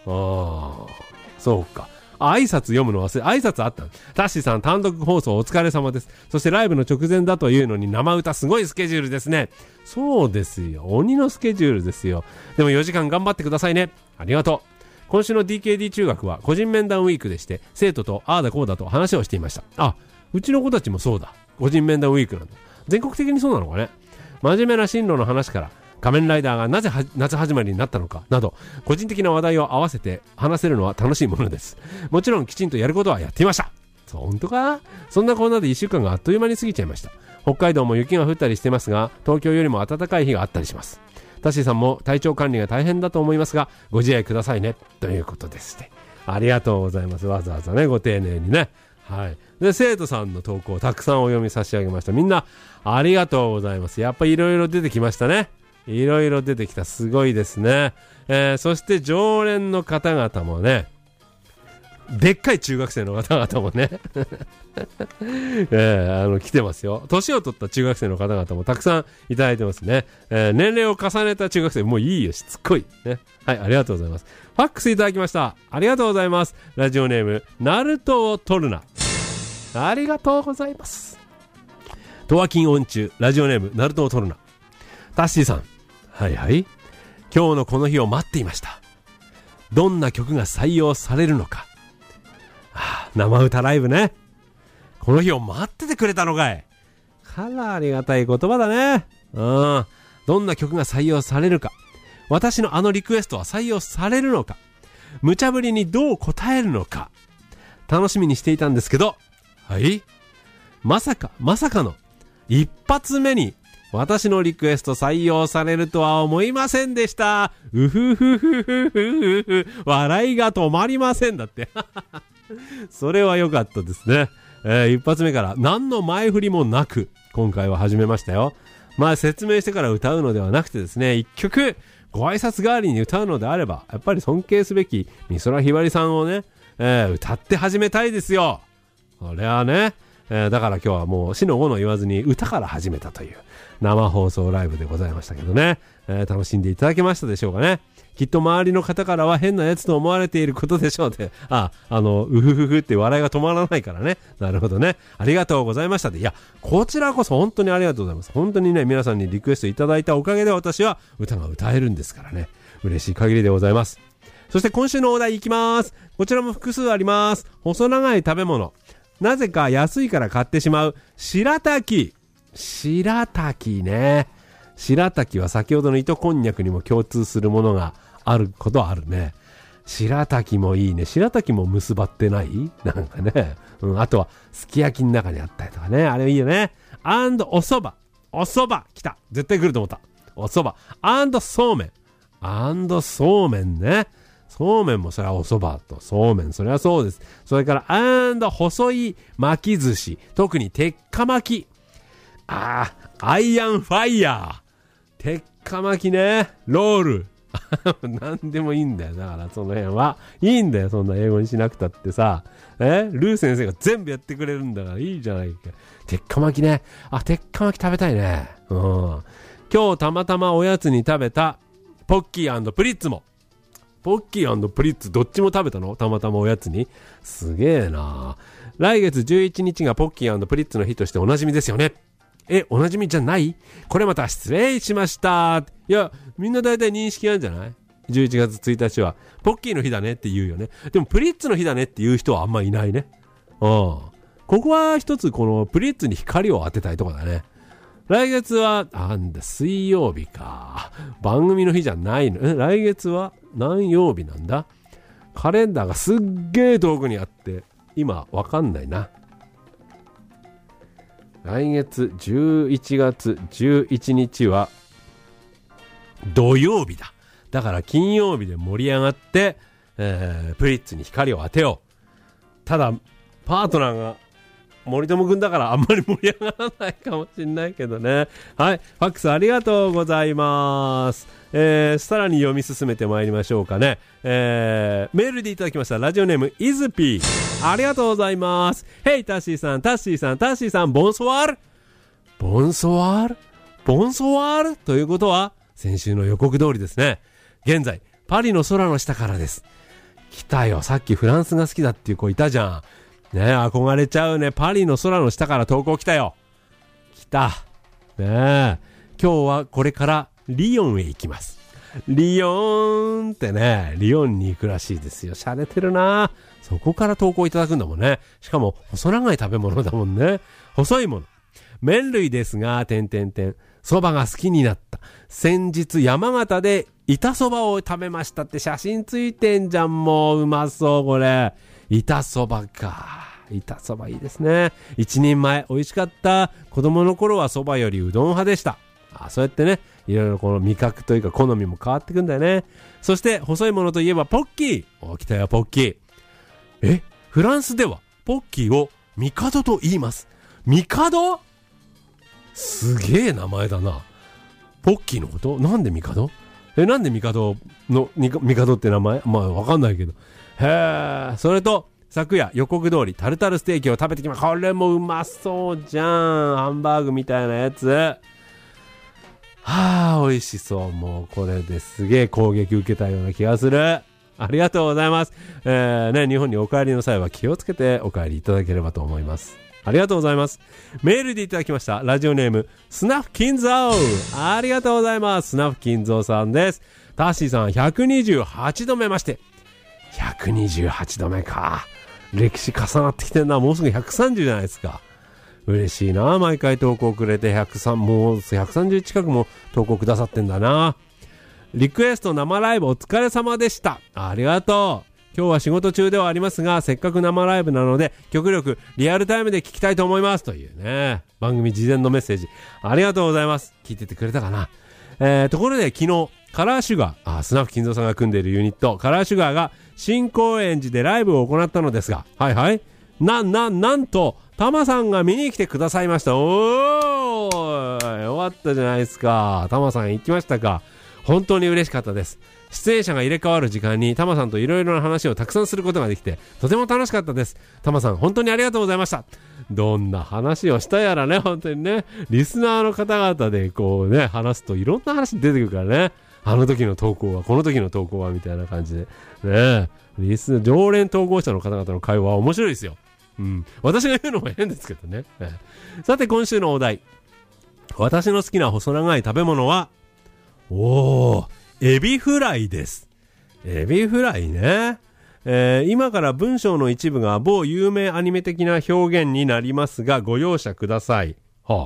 そうか。挨拶読むの忘れ、挨拶あったの。タッシーさん単独放送お疲れ様です。そしてライブの直前だというのに生歌すごいスケジュールですね。そうですよ。鬼のスケジュールですよ。でも4時間頑張ってくださいね。ありがとう。今週の DKD 中学は個人面談ウィークでして、生徒とああだこうだと話をしていました。あ、うちの子たちもそうだ。個人面談ウィークなんだ。全国的にそうなのかね。真面目な進路の話から、仮面ライダーがなぜ夏始まりになったのかなど、個人的な話題を合わせて話せるのは楽しいものです。もちろんきちんとやることはやっていました。本当か？そんなこんなで1週間があっという間に過ぎちゃいました。北海道も雪が降ったりしてますが、東京よりも暖かい日があったりします。タッシーさんも体調管理が大変だと思いますが、ご自愛くださいね。ということですね。ありがとうございます。わざわざね、ご丁寧にね。はい。で、生徒さんの投稿をたくさんお読み差し上げました。みんな、ありがとうございます。やっぱりいろいろ出てきましたね。いろいろ出てきた。すごいですね。そして常連の方々もね、でっかい中学生の方々もね、来てますよ。年を取った中学生の方々もたくさんいただいてますね。年齢を重ねた中学生、もういいよ、しつこい。ね。はい、ありがとうございます。ファックスいただきました。ありがとうございます。ラジオネーム、ナルトを取るな。ありがとうございます。トワキンオン中、ラジオネーム、ナルトを取るな。タッシーさん。はいはい。今日のこの日を待っていました。どんな曲が採用されるのか。生歌ライブね。この日を待っててくれたのかい。からありがたい言葉だね。どんな曲が採用されるか。私のあのリクエストは採用されるのか。無茶ぶりにどう答えるのか。楽しみにしていたんですけど。はい。まさかの一発目に私のリクエスト採用されるとは思いませんでした。うふふふふふふふ。笑いが止まりませんだって。それは良かったですね。一発目から何の前振りもなく今回は始めましたよ。まあ説明してから歌うのではなくてですね、一曲ご挨拶代わりに歌うのであればやっぱり尊敬すべき美空ひばりさんをね、歌って始めたいですよ。これはね、だから今日はもう死の5の言わずに歌から始めたという生放送ライブでございましたけどね、楽しんでいただけましたでしょうかね。きっと周りの方からは変なやつと思われていることでしょうって、うふふふって笑いが止まらないからね。なるほどね。ありがとうございましたで。いや、こちらこそ本当にありがとうございます。本当にね、皆さんにリクエストいただいたおかげで私は歌が歌えるんですからね。嬉しい限りでございます。そして今週のお題いきます。こちらも複数あります。細長い食べ物。なぜか安いから買ってしまう白滝。白滝ね。白滝は先ほどの糸こんにゃくにも共通するものがあることはあるね。白滝もいいね。白滝も結ばってないなんかね。あとはすき焼きの中にあったりとかね。あれいいよね。お蕎麦。お蕎麦来た。絶対来ると思った。お蕎麦。そうめん。そうめんね。そうめんもそれはお蕎麦とそうめん。それはそうです。それから細い巻き寿司。特に鉄火巻き。アイアンファイヤー。鉄火巻きね。ロール。なんでもいいんだよ。だからその辺はいいんだよ。そんな英語にしなくたってさ。ルー先生が全部やってくれるんだからいいじゃないか。鉄火巻きね。鉄火巻き食べたいね。今日たまたまおやつに食べたポッキー&プリッツも。ポッキー&プリッツどっちも食べたの？たまたまおやつに。すげえな。来月11日がポッキー&プリッツの日としておなじみですよね。おなじみじゃない？これまた失礼しました。いや、みんな大体認識あるんじゃない？ 11 月1日はポッキーの日だねって言うよね。でもプリッツの日だねって言う人はあんまいないね。ここは一つこのプリッツに光を当てたいとこだね。来月は水曜日か。番組の日じゃないの。来月は何曜日なんだ？カレンダーがすっげー遠くにあって今わかんないな。来月11月11日は土曜日だ。だから金曜日で盛り上がって、プリッツに光を当てよう。ただパートナーが森友くんだからあんまり盛り上がらないかもしんないけどね。はい。ファックスありがとうございます。さらに読み進めてまいりましょうかね。メールでいただきました。ラジオネーム、イズピー。ありがとうございます。ヘイ、タッシーさん、タッシーさん、タッシーさん、ボンソワール。ボンソワールボンソワールということは、先週の予告通りですね。現在、パリの空の下からです。来たよ。さっきフランスが好きだっていう子いたじゃん。ねえ、憧れちゃうね。パリの空の下から投稿来たよ。来た。ねえ。今日はこれからリヨンへ行きます。リヨンってね、リヨンに行くらしいですよ。洒落てるな。そこから投稿いただくんだもんね。しかも、細長い食べ物だもんね。細いもの。麺類ですが、蕎麦が好きになった。先日山形で板蕎麦を食べましたって写真ついてんじゃん。もううまそうこれ。板蕎麦か。板蕎麦いいですね。一人前美味しかった。子供の頃は蕎麦よりうどん派でした。そうやってね、いろいろこの味覚というか好みも変わってくんだよね。そして細いものといえばポッキー。来たよポッキー。フランスではポッキーをミカドと言います。ミカド？すげえ名前だな。ポッキーのこと？なんでミカド？なんでミカドの、ミカドって名前？まあわかんないけど。へえ。それと、昨夜予告通りタルタルステーキを食べてきました。これもうまそうじゃん。ハンバーグみたいなやつ。美味しそう。もうこれですげえ攻撃受けたような気がする。ありがとうございます。日本にお帰りの際は気をつけてお帰りいただければと思います。ありがとうございます。メールでいただきました。ラジオネーム、スナフキンゾー。ありがとうございます。スナフキンゾーさんです。タッシーさん、128度目まして。128度目か。歴史重なってきてんな。もうすぐ130じゃないですか。嬉しいな。毎回投稿くれてもう130近くも投稿くださってんだな。リクエスト生ライブお疲れ様でした。ありがとう。今日は仕事中ではありますが、せっかく生ライブなので、極力リアルタイムで聞きたいと思います。というね、番組事前のメッセージ。ありがとうございます。聞いててくれたかな。ところで昨日、カラーシュガー、スナフ金蔵さんが組んでいるユニット、カラーシュガーが新高円寺でライブを行ったのですが、なんと、タマさんが見に来てくださいました。おーい、よかったじゃないですか。タマさん行きましたか。本当に嬉しかったです。出演者が入れ替わる時間にタマさんといろいろな話をたくさんすることができて、とても楽しかったです。タマさん、本当にありがとうございました。どんな話をしたやらね、本当にね。リスナーの方々でこうね、話すといろんな話出てくるからね。あの時の投稿は、この時の投稿は、みたいな感じで。ねえ。常連投稿者の方々の会話は面白いですよ。うん。私が言うのも変ですけどね。さて、今週のお題。私の好きな細長い食べ物は、エビフライです。エビフライね。今から文章の一部が某有名アニメ的な表現になりますが、ご容赦ください。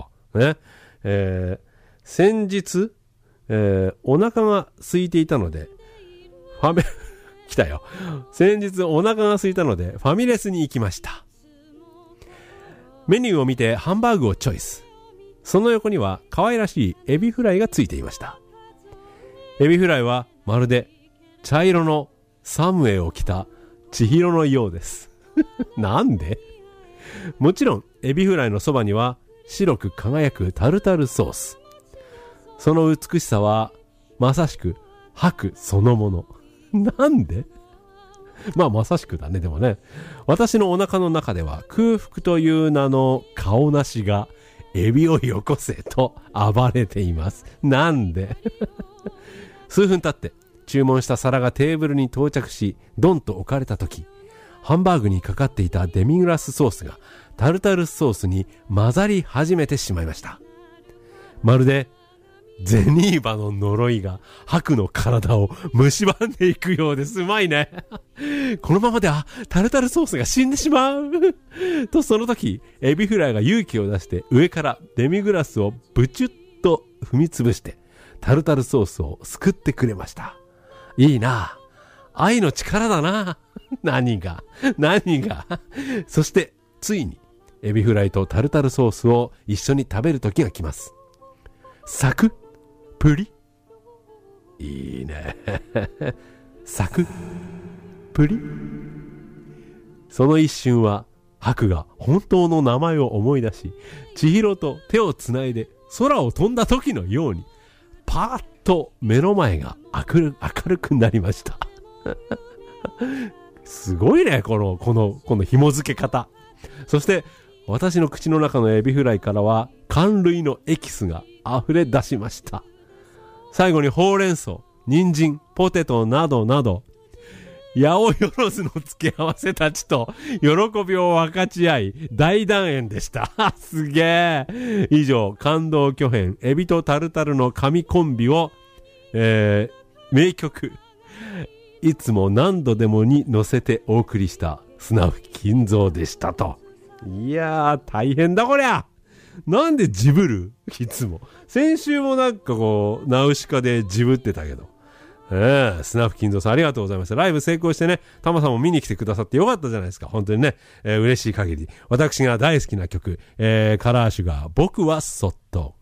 先日、お腹が空いていたので、来たよ。先日お腹が空いたので、ファミレスに行きました。メニューを見てハンバーグをチョイス。その横には可愛らしいエビフライがついていました。エビフライはまるで茶色のサムエを着た千尋のようです。なんで？もちろんエビフライのそばには白く輝くタルタルソース。その美しさはまさしく白そのもの。なんで？まさしくだね。でもね、私のお腹の中では空腹という名の顔なしがエビをよこせと暴れています。なんで？数分経って注文した皿がテーブルに到着し、ドンと置かれた時、ハンバーグにかかっていたデミグラスソースがタルタルソースに混ざり始めてしまいました。まるでゼニーバの呪いが白の体を蝕んでいくようです。うまいね。このままではタルタルソースが死んでしまう。とその時、エビフライが勇気を出して上からデミグラスをブチュッと踏みつぶしてタルタルソースをすくってくれました。いいな。愛の力だな。何が。そしてついにエビフライとタルタルソースを一緒に食べる時が来ます。サクップリ。いいね。サクップリ。その一瞬はハクが本当の名前を思い出し、千尋と手をつないで空を飛んだ時のように、パーッと目の前が明るくなりました。すごいね、この紐付け方。そして、私の口の中のエビフライからは、甘類のエキスが溢れ出しました。最後にほうれん草、人参、ポテトなどなど、八百万の付け合わせたちと喜びを分かち合い大団円でした。すげえ。以上、感動巨編エビとタルタルの神コンビを、名曲いつも何度でもに乗せてお送りしたスナフキンゾーでしたと。いやー大変だこりゃ。なんでジブるいつも。先週もなんかこうナウシカでジブってたけど。スナフキンゾーさんありがとうございました。ライブ成功してね、タマさんも見に来てくださってよかったじゃないですか。本当にね、嬉しい限り。私が大好きな曲、カラーシュガー、僕はそっと。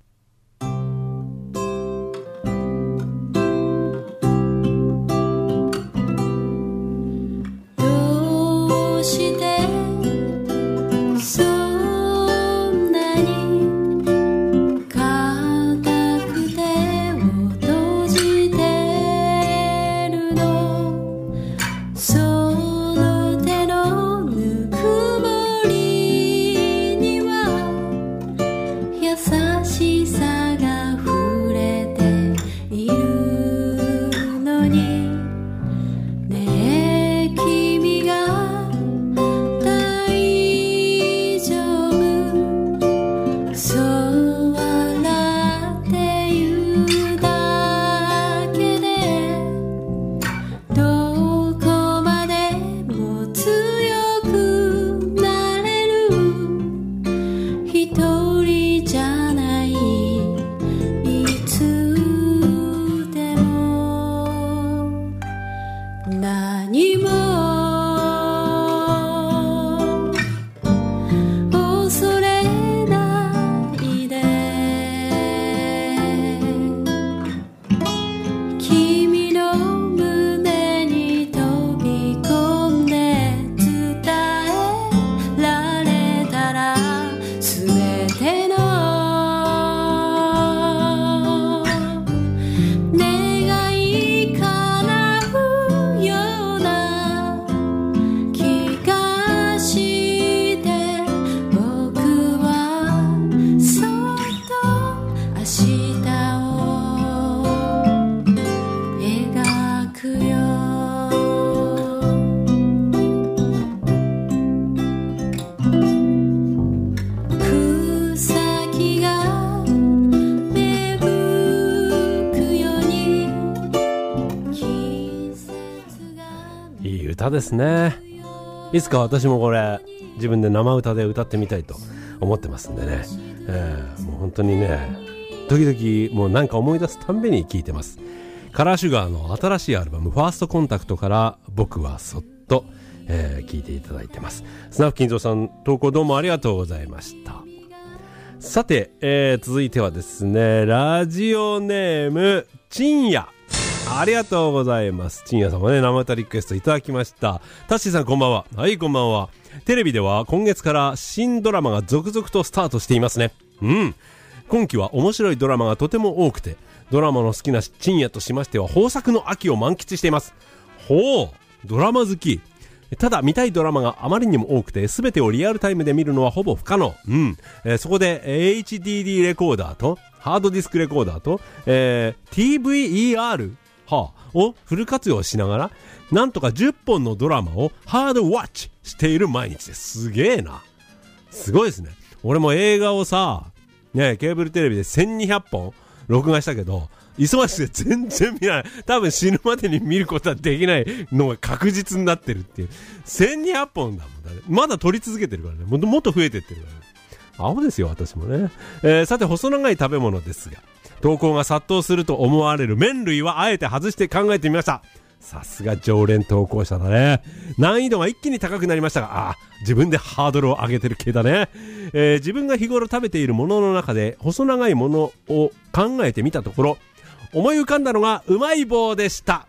どうしてそんなに固く手を閉じてるの？その手のぬくもりには優しさが溢れているのにねえ君が大丈夫そう笑って言うだけでどこまでも強くなれる一人じゃないいつでも何も恐れないで君の胸に飛び込んで伝えられたらすべての願い叶うような気がして僕はそっと明日を描くよ草木が芽吹くように季節がいい歌ですね。いつか私もこれ自分で生歌で歌ってみたいと思ってますんでね、もう本当にね時々もうなんか思い出すたんびに聴いてます。カラーシュガーの新しいアルバムファーストコンタクトから僕はそっと、聴いていただいてます。スナフキンゾーさん投稿どうもありがとうございました。さて、続いてはですね、ラジオネームちんや、ありがとうございます。ちんやさんもね、生歌リクエストいただきました。タッシーさんこんばんは。はい、こんばんは。テレビでは今月から新ドラマが続々とスタートしていますね。今期は面白いドラマがとても多くて、ドラマの好きなちんやとしましては豊作の秋を満喫しています。ほう、ドラマ好き。ただ見たいドラマがあまりにも多くて全てをリアルタイムで見るのはほぼ不可能。そこで HDD レコーダーとハードディスクレコーダーと、TVER をフル活用しながらなんとか10本のドラマをハードワッチしている毎日です。すげえな。すごいですね。俺も映画をさ、ね、ケーブルテレビで1200本録画したけど忙しくて全然見ない。多分死ぬまでに見ることはできないのが確実になってるっていう。1200本だもんね。まだ撮り続けてるからね。もっと増えてってるからね。青ですよ、私もね。さて、細長い食べ物ですが、投稿が殺到すると思われる麺類はあえて外して考えてみました。さすが常連投稿者だね。難易度が一気に高くなりましたが、自分でハードルを上げてる系だね。自分が日頃食べているものの中で細長いものを考えてみたところ、思い浮かんだのがうまい棒でした。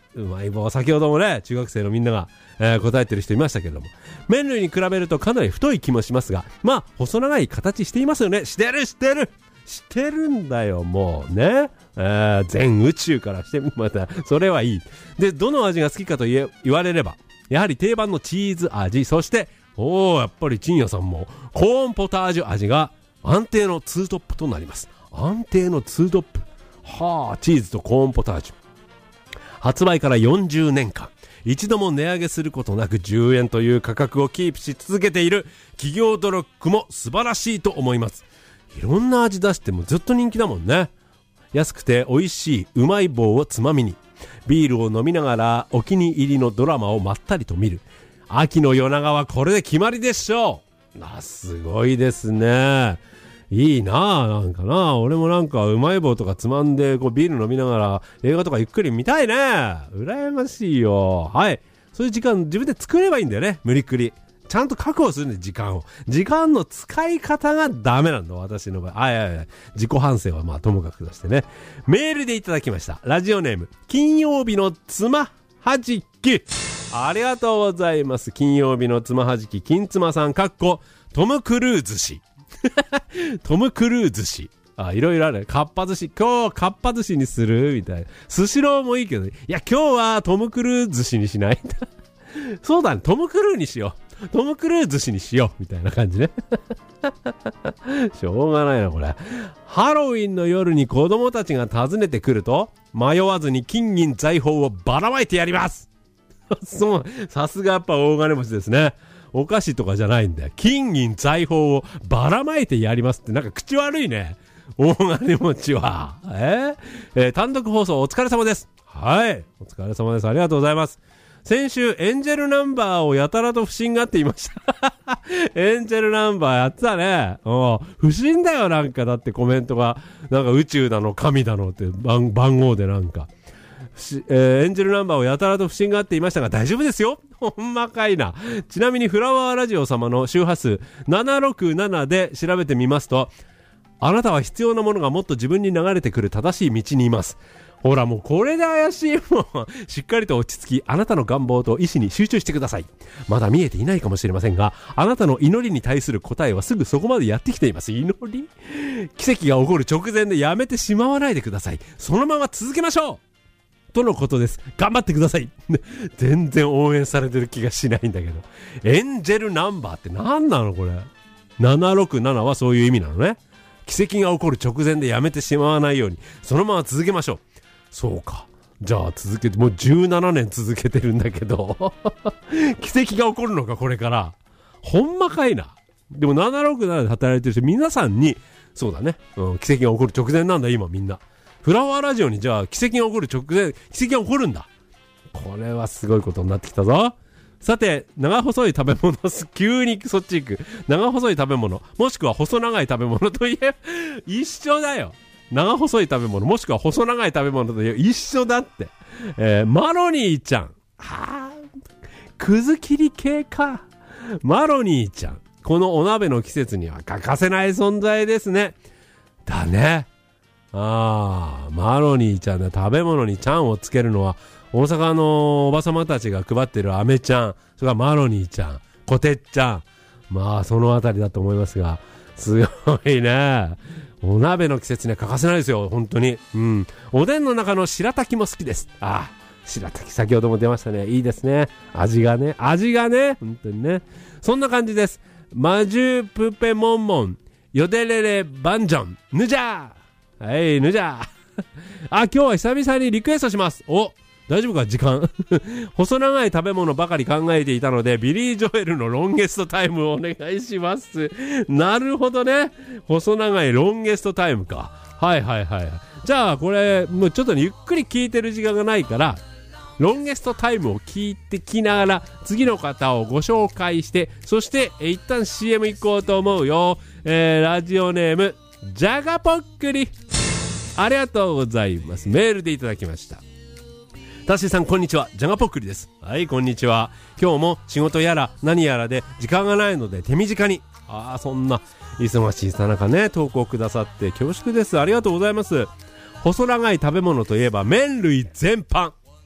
うまい棒、先ほどもね、中学生のみんなが、答えてる人いましたけれども、麺類に比べるとかなり太い気もしますが、まあ、細長い形していますよね。してるんだよ、もうね。全宇宙からして、また、それはいい。で、どの味が好きかと言われれば、やはり定番のチーズ味、そして、やっぱり陳也さんも、コーンポタージュ味が安定のツートップとなります。安定のツートップ。はあ、チーズとコーンポタージュ。発売から40年間。一度も値上げすることなく10円という価格をキープし続けている企業努力も素晴らしいと思います。いろんな味出してもずっと人気だもんね。安くて美味しいうまい棒をつまみに、ビールを飲みながらお気に入りのドラマをまったりと見る。秋の夜長はこれで決まりでしょう。すごいですね。いいなぁ、なんかな。俺もなんかうまい棒とかつまんでこうビール飲みながら映画とかゆっくり見たいね。羨ましいよ。はい。そういう時間自分で作ればいいんだよね。無理くり。ちゃんと確保するんで、時間を。時間の使い方がダメなんだ、私の場合。自己反省はまあともかくとしてね。メールでいただきました。ラジオネーム、金曜日のつまはじき。ありがとうございます。金曜日のつまはじき、金妻さん、トム・クルーズ氏。トム・クルーズ氏。いろいろある。かっぱ寿司。今日、かっぱ寿司にするみたいな。スシローもいいけど、いや、今日はトム・クルーズ氏にしないそうだね。トム・クルーにしよう。トム・クルーズ氏にしよう。みたいな感じね。しょうがないな、これ。ハロウィンの夜に子供たちが訪ねてくると、迷わずに金銀財宝をばらまいてやりますそう、さすがやっぱ大金持ちですね。お菓子とかじゃないんだよ。金銀財宝をばらまいてやりますって、なんか口悪いね。大金持ちは。単独放送お疲れ様です。はい。お疲れ様です。ありがとうございます。先週、エンジェルナンバーをやたらと不審がっていました。エンジェルナンバーやってたね。不審だよ、なんか。だってコメントが、なんか宇宙だの、神だのって番号でなんか。エンジェルナンバーをやたらと不審があっていましたが大丈夫ですよ。ほんまかいな。ちなみにフラワーラジオ様の周波数767で調べてみますと、あなたは必要なものがもっと自分に流れてくる正しい道にいます。ほらもうこれで怪しいもん。しっかりと落ち着き、あなたの願望と意志に集中してください。まだ見えていないかもしれませんが、あなたの祈りに対する答えはすぐそこまでやってきています。祈り？奇跡が起こる直前でやめてしまわないでください。そのまま続けましょうとのことです。頑張ってください。全然応援されてる気がしないんだけど。エンジェルナンバーって何なのこれ。767はそういう意味なのね。奇跡が起こる直前でやめてしまわないように、そのまま続けましょう。そうか。じゃあ続けて、もう17年続けてるんだけど。奇跡が起こるのか、これから。ほんまかいな。でも767で働いてる人、皆さんに、そうだね。奇跡が起こる直前なんだ、今みんな。フラワーラジオにじゃあ奇跡が起こる直前、奇跡が起こるんだ。これはすごいことになってきたぞ。さて、長細い食べ物、急にそっち行く。長細い食べ物、もしくは細長い食べ物といえば、一緒だよ。長細い食べ物、もしくは細長い食べ物といえば一緒だって。マロニーちゃん。くず切り系か。マロニーちゃん。このお鍋の季節には欠かせない存在ですね。だね。マロニーちゃんね。食べ物にちゃんをつけるのは、大阪のおばさまたちが配ってるアメちゃん、それからマロニーちゃん、コテッちゃん。まあ、そのあたりだと思いますが、すごいね。お鍋の季節には欠かせないですよ、本当に。おでんの中の白滝も好きです。白滝、先ほども出ましたね。いいですね。味がね、本当にね。そんな感じです。マジュプペモンモン、ヨデレレバンジョン、ヌジャー。はい、ヌジャー。今日は久々にリクエストします。大丈夫か時間細長い食べ物ばかり考えていたので、ビリー・ジョエルのロンゲストタイムをお願いします。なるほどね。細長いロンゲストタイムか。はい。じゃあこれ、もうちょっとゆっくり聞いてる時間がないから、ロンゲストタイムを聞いてきながら、次の方をご紹介して、そして一旦 CM 行こうと思うよ。ラジオネーム、ジャガポックリ。ありがとうございます。メールでいただきました。タッシーさんこんにちは、ジャガポックリです。はい、こんにちは。今日も仕事やら何やらで時間がないので手短に、そんな忙しいさなかね、投稿くださって恐縮です。ありがとうございます。細長い食べ物といえば麺類全般。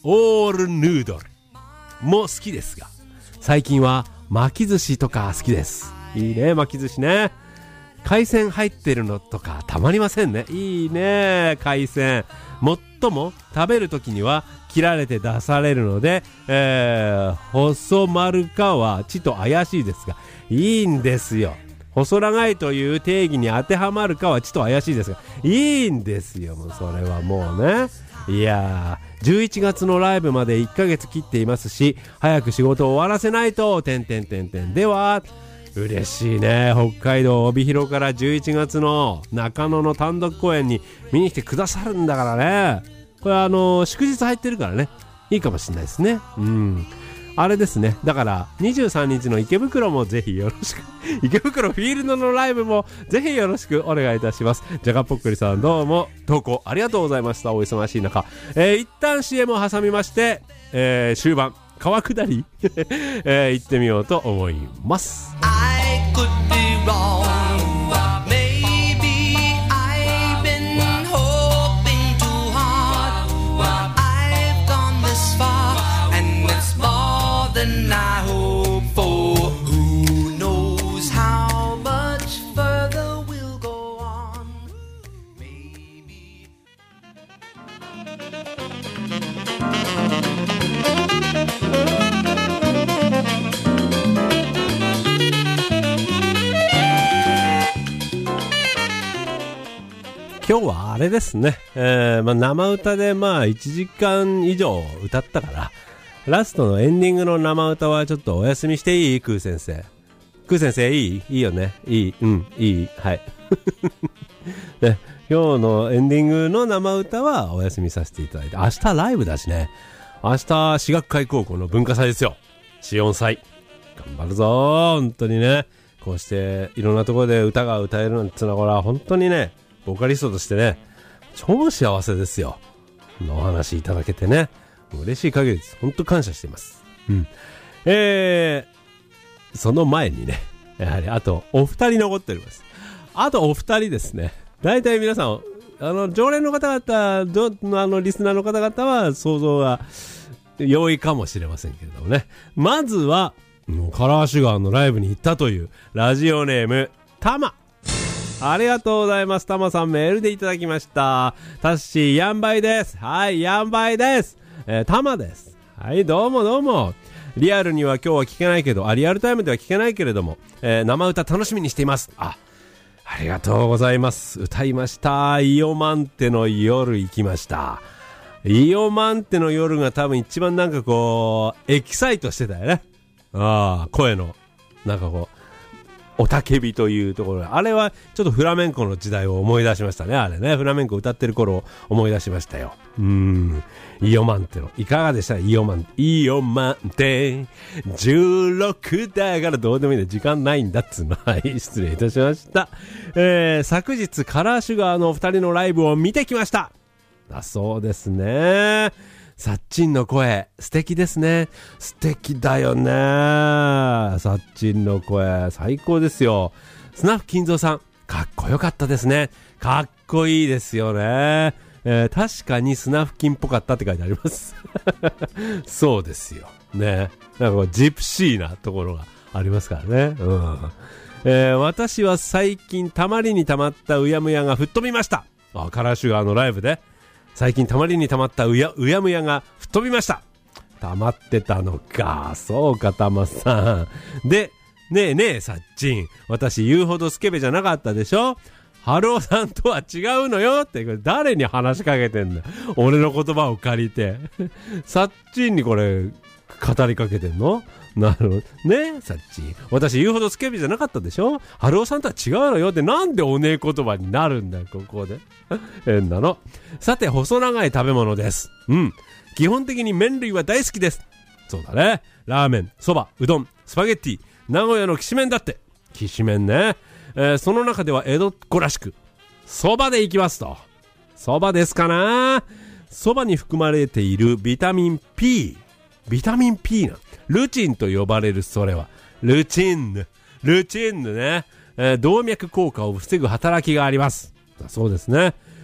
オールヌードルも好きですが、最近は巻き寿司とか好きです。いいね、巻き寿司ね。海鮮入ってるのとかたまりませんね。いいね、海鮮。もっとも食べるときには切られて出されるので、細丸かはちと怪しいですが、いいんですよ。細長いという定義に当てはまるかはちと怪しいですが、いいんですよ。もうそれはもうね。いやー、11月のライブまで1ヶ月切っていますし、早く仕事を終わらせないと、では、嬉しいね。北海道帯広から11月の中野の単独公演に見に来てくださるんだからね。これ祝日入ってるからね、いいかもしれないですね。あれですね。だから23日の池袋もぜひよろしく池袋フィールドのライブもぜひよろしくお願いいたします。じゃがぽっくりさん、どうも投稿ありがとうございました。お忙しい中、一旦 CM を挟みまして、終盤川下り行ってみようと思います。 I could be wrong. Maybe I've been hoping too hard. I've gone this far, and it's more than I hope for. Who knows how much further we'll go on? Maybe. 今日はあれですね、生歌で1時間以上歌ったから、ラストのエンディングの生歌はちょっとお休みしていい？クー先生。クー先生いいよね。いい。いい。はい。で、今日のエンディングの生歌はお休みさせていただいて、明日ライブだしね。明日、志学会高校の文化祭ですよ。詩音祭。頑張るぞー。本当にね。こうしていろんなところで歌が歌えるなんてのは本当にね、ボーカリストとしてね、超幸せですよ。お話いただけてね、嬉しい限りです。本当感謝しています。その前にね、やはりあとお二人残っております。あとお二人ですね。大体皆さん、常連の方々、リスナーの方々は想像が容易かもしれませんけれどもね。まずは、カラーシュガーのライブに行ったというラジオネームタマ。ありがとうございます。タマさん、メールでいただきました。タッシーヤンバイです。はい、ヤンバイです。タマです。はい、どうも。リアルには今日は聞けないけど、リアルタイムでは聞けないけれども、生歌楽しみにしています。ありがとうございます。歌いました。イオマンテの夜行きました。イオマンテの夜が多分一番なんかこう、エキサイトしてたよね。声の、なんかこう、おたけびというところ、あれはちょっとフラメンコの時代を思い出しましたね。あれね、フラメンコ歌ってる頃を思い出しましたよ。イオマンテのいかがでした？イオマンテ16だからどうでもいいね。時間ないんだっつうの。はい、失礼いたしました。昨日カラーシュガーのお二人のライブを見てきました。だそうですね。サッチンの声素敵ですね。素敵だよね。サッチンの声最高ですよ。スナフ金蔵さんかっこよかったですね。かっこいいですよね。確かにスナフキンっぽかったって書いてありますそうですよね。なんかこうジプシーなところがありますからね。私は最近たまりにたまったうやむやが吹っ飛びました。カラーシュガーのライブで最近たまりにたまったうやむやが吹っ飛びました。たまってたのか。そうか、たまさん。で、ねえ、さっちん。私言うほどスケベじゃなかったでしょ？ハローさんとは違うのよって、これ誰に話しかけてんだよ。俺の言葉を借りて。さっちんにこれ、語りかけてんの？なるほど。ね、さっちん。私言うほどスケベじゃなかったでしょ？ハローさんとは違うのよって、なんでおねえ言葉になるんだよ、ここで。変なの。さて、細長い食べ物です。基本的に麺類は大好きです。そうだね。ラーメン、そば、うどん、スパゲッティ、名古屋のきしめんだって。きしめんね。その中では江戸っ子らしく、そばでいきますと。そばですかな。そばに含まれているビタミン P。ビタミン P な。ルチンと呼ばれるそれは。ルチンヌね。動脈硬化を防ぐ働きがあります。そうですね。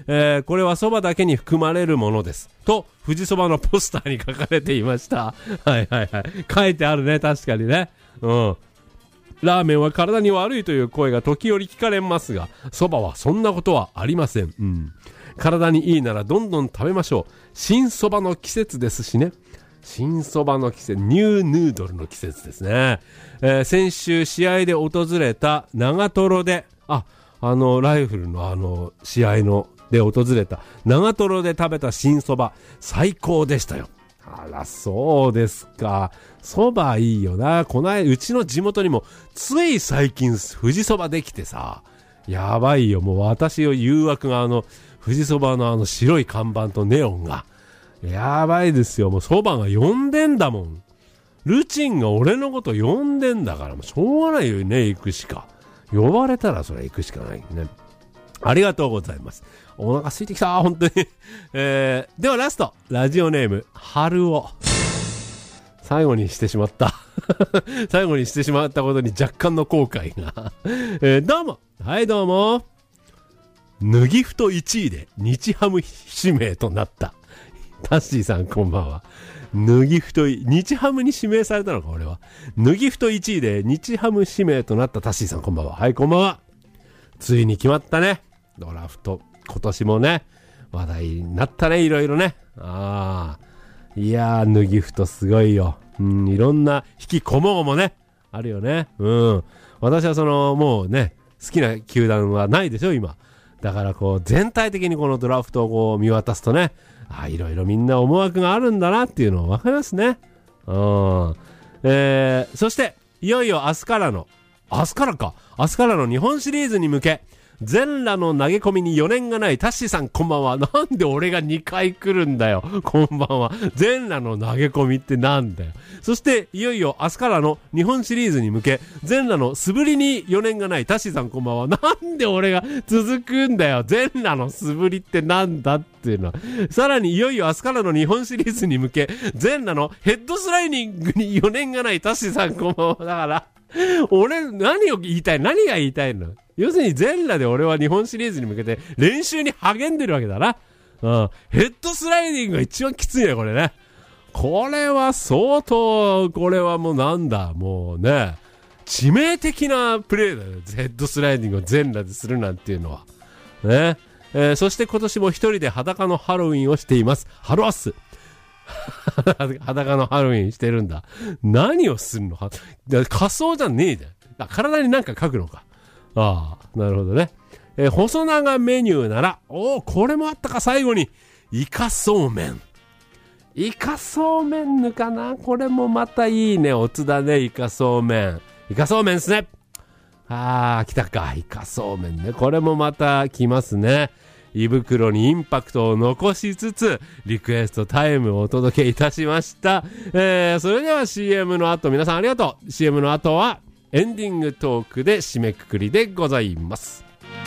これはそばだけに含まれるものですと富士そばのポスターに書かれていました。はいはいはい、書いてあるね、確かにね。ラーメンは体に悪いという声が時折聞かれますが、そばはそんなことはありません。体にいいならどんどん食べましょう。新そばの季節ですしね。新そばの季節、ニューヌードルの季節ですね。先週試合で訪れた長瀞で、ライフルの試合ので訪れた長瀞で食べた新そば、最高でしたよ。あら、そうですか。そばいいよな。この間うちの地元にもつい最近富士そばできてさ、やばいよ。もう私を誘惑が富士そばの白い看板とネオンがやばいですよ。もうそばが呼んでんだもん。ルチンが俺のこと呼んでんだから、もうしょうがないよね。行くしか。呼ばれたらそれ行くしかないね。ありがとうございます。お腹空いてきた、本当に。ではラスト、ラジオネーム春尾。最後にしてしまった最後にしてしまったことに若干の後悔がどうも、はいどうも。脱ぎふと1位で日ハム指名となったタッシーさん、こんばんは。脱ぎふと日ハムに指名されたのか、俺は。脱ぎふと1位で日ハム指名となったタッシーさん、こんばんは。はい、こんばんは。ついに決まったね、ドラフト。今年もね、話題になったね、いろいろね。いやー、脱ぎふとすごいよ。いろんな引きこもごもね、あるよね。私はもうね、好きな球団はないでしょ、今。だから全体的にこのドラフトを見渡すとね、いろいろみんな思惑があるんだなっていうの分かりますね。そしていよいよ明日からの日本シリーズに向け、全裸の投げ込みに余念がないタッシーさん、こんばんは。なんで俺が2回来るんだよ。こんばんは。全裸の投げ込みってなんだよ。そしていよいよ明日からの日本シリーズに向け、全裸の素振りに余念がないタッシーさん、こんばんは。なんで俺が続くんだよ。全裸の素振りってなんだっていうのは。さらにいよいよ明日からの日本シリーズに向け、全裸のヘッドスライディングに余念がないタッシーさん、こんばんは。だから俺何が言いたいの。要するに全裸で俺は日本シリーズに向けて練習に励んでるわけだな。ヘッドスライディングが一番きついね、これね。これは相当、これはもうなんだ、もうね、致命的なプレーだよ。ヘッドスライディングを全裸でするなんていうのは。ね。そして今年も一人で裸のハロウィンをしています。ハロワッス。裸のハロウィンしてるんだ。何をするの？仮装じゃねえじゃん。体になんか書くのか。なるほどね。細長メニューなら、これもあったか、最後にイカそうめん。イカそうめんぬかな。これもまたいいね、おつだね。イカそうめんっすね。来たか、イカそうめんね。これもまた来ますね。胃袋にインパクトを残しつつリクエストタイムをお届けいたしました。それでは CM の後、皆さんありがとう。 CM の後はエンディングトークで締めくくりでございます。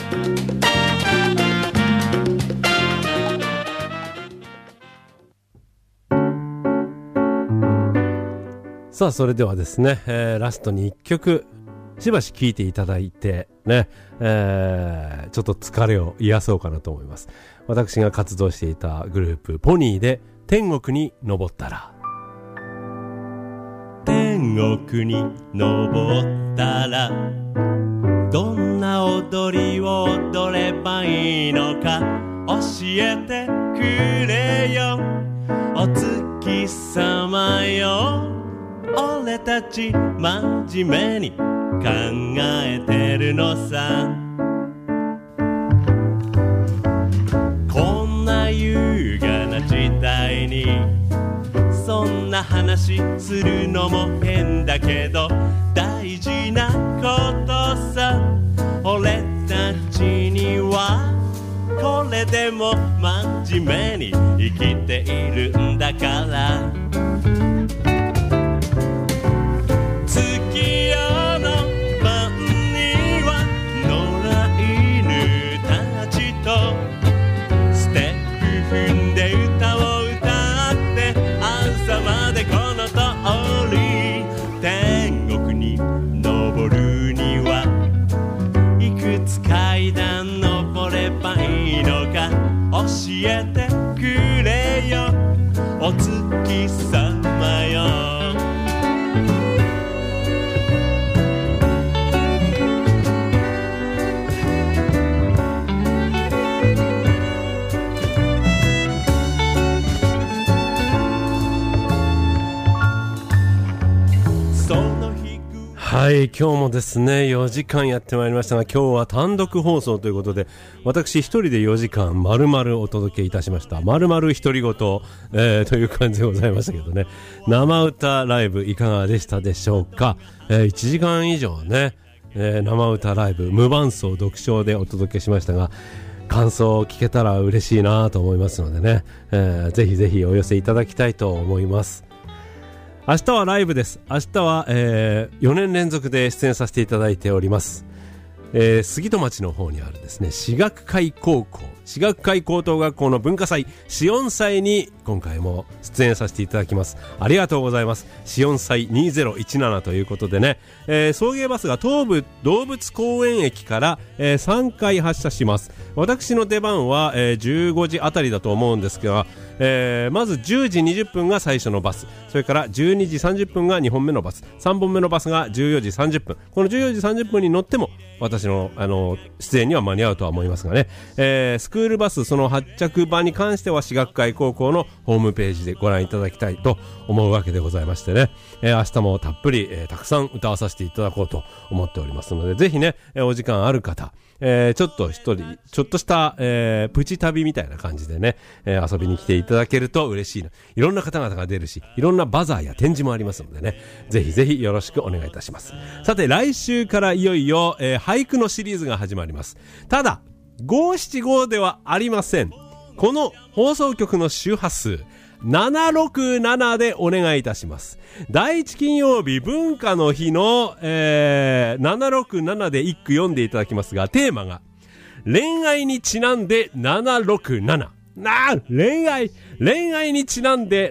さあ、それではですね、ラストに1曲しばし聴いていただいてね、ちょっと疲れを癒そうかなと思います。私が活動していたグループポニーで天国に登ったら。天国に登ったらどんな踊りを踊ればいいのか教えてくれよ、お月様よ。俺たち真面目に考えてるのさ。こんな優雅な時代にそんな話するのも変だけど大事なことさ。俺たちにはこれでも真面目に生きているんだから。月夜の晩には野良犬たちとステップ踏んで歌を歌って朝までこの通り。天国に登るにはいくつ階段登ればいいのかはい、今日もですね4時間やってまいりましたが、今日は単独放送ということで、私一人で4時間丸々お届けいたしました。丸々独り言、という感じでございましたけどね。生歌ライブいかがでしたでしょうか。1時間以上ね、生歌ライブ無伴奏独唱でお届けしましたが、感想を聞けたら嬉しいなと思いますのでね、ぜひぜひお寄せいただきたいと思います。明日はライブです。明日は、4年連続で出演させていただいております。杉戸町の方にあるですね、私学会高校、私学会高等学校の文化祭、詩音祭に今回も出演させていただきます。ありがとうございます。詩音祭2017ということでね、送迎バスが東武動物公園駅から、3回発車します。私の出番は、15時あたりだと思うんですが、まず10時20分が最初のバス、それから12時30分が2本目のバス、3本目のバスが14時30分、この14時30分に乗っても私の、出演には間に合うとは思いますがね、スクールバスその発着場に関しては私学会高校のホームページでご覧いただきたいと思うわけでございましてね、明日もたっぷり、たくさん歌わさせていただこうと思っておりますので、ぜひね、お時間ある方、ちょっとした、プチ旅みたいな感じでね、遊びに来ていただけると嬉しいな。いろんな方々が出るし、いろんなバザーや展示もありますのでね、ぜひぜひよろしくお願いいたします。さて、来週からいよいよ、俳句のシリーズが始まります。ただ、575ではありません。この放送局の周波数、767でお願いいたします。第一金曜日文化の日の、767で一句読んでいただきますが、テーマが恋愛にちなんで767。恋愛にちなんで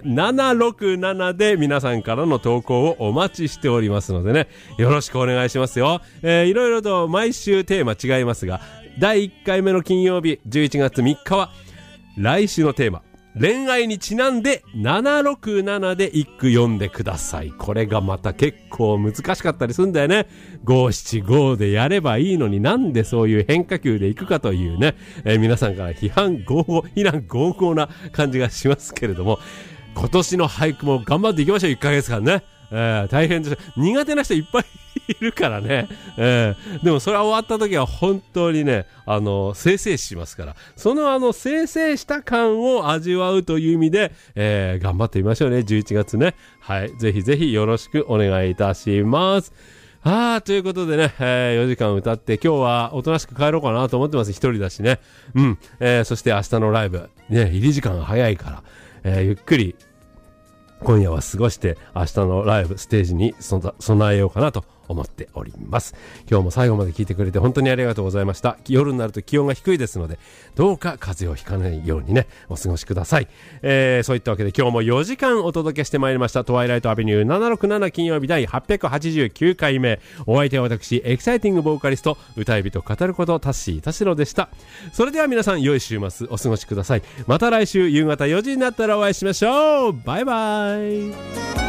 767で皆さんからの投稿をお待ちしておりますのでね、よろしくお願いしますよ。いろいろと毎週テーマ違いますが、第1回目の金曜日11月3日は来週のテーマ、恋愛にちなんで767で一句読んでください。これがまた結構難しかったりするんだよね。575でやればいいのに、なんでそういう変化球でいくかというね、皆さんから非難合々な感じがしますけれども、今年の俳句も頑張っていきましょう。1ヶ月間ね。大変です。苦手な人いっぱいいるからね。でもそれは終わった時は本当にね、清々しますから、その清々した感を味わうという意味で、頑張ってみましょうね。11月ね。はい。ぜひぜひよろしくお願いいたします。ということでね、4時間歌って、今日はおとなしく帰ろうかなと思ってます。一人だしね。そして明日のライブ、ね、入り時間が早いから、ゆっくり、今夜は過ごして明日のライブステージに備えようかなと思っております。今日も最後まで聞いてくれて本当にありがとうございました。夜になると気温が低いですので、どうか風邪をひかないようにね、お過ごしください。そういったわけで今日も4時間お届けしてまいりました。トワイライトアベニュー767金曜日第889回目。お相手は私、エキサイティングボーカリスト、歌い人語ることタッシー田代でした。それでは皆さん良い週末お過ごしください。また来週夕方4時になったらお会いしましょう。バイバイ。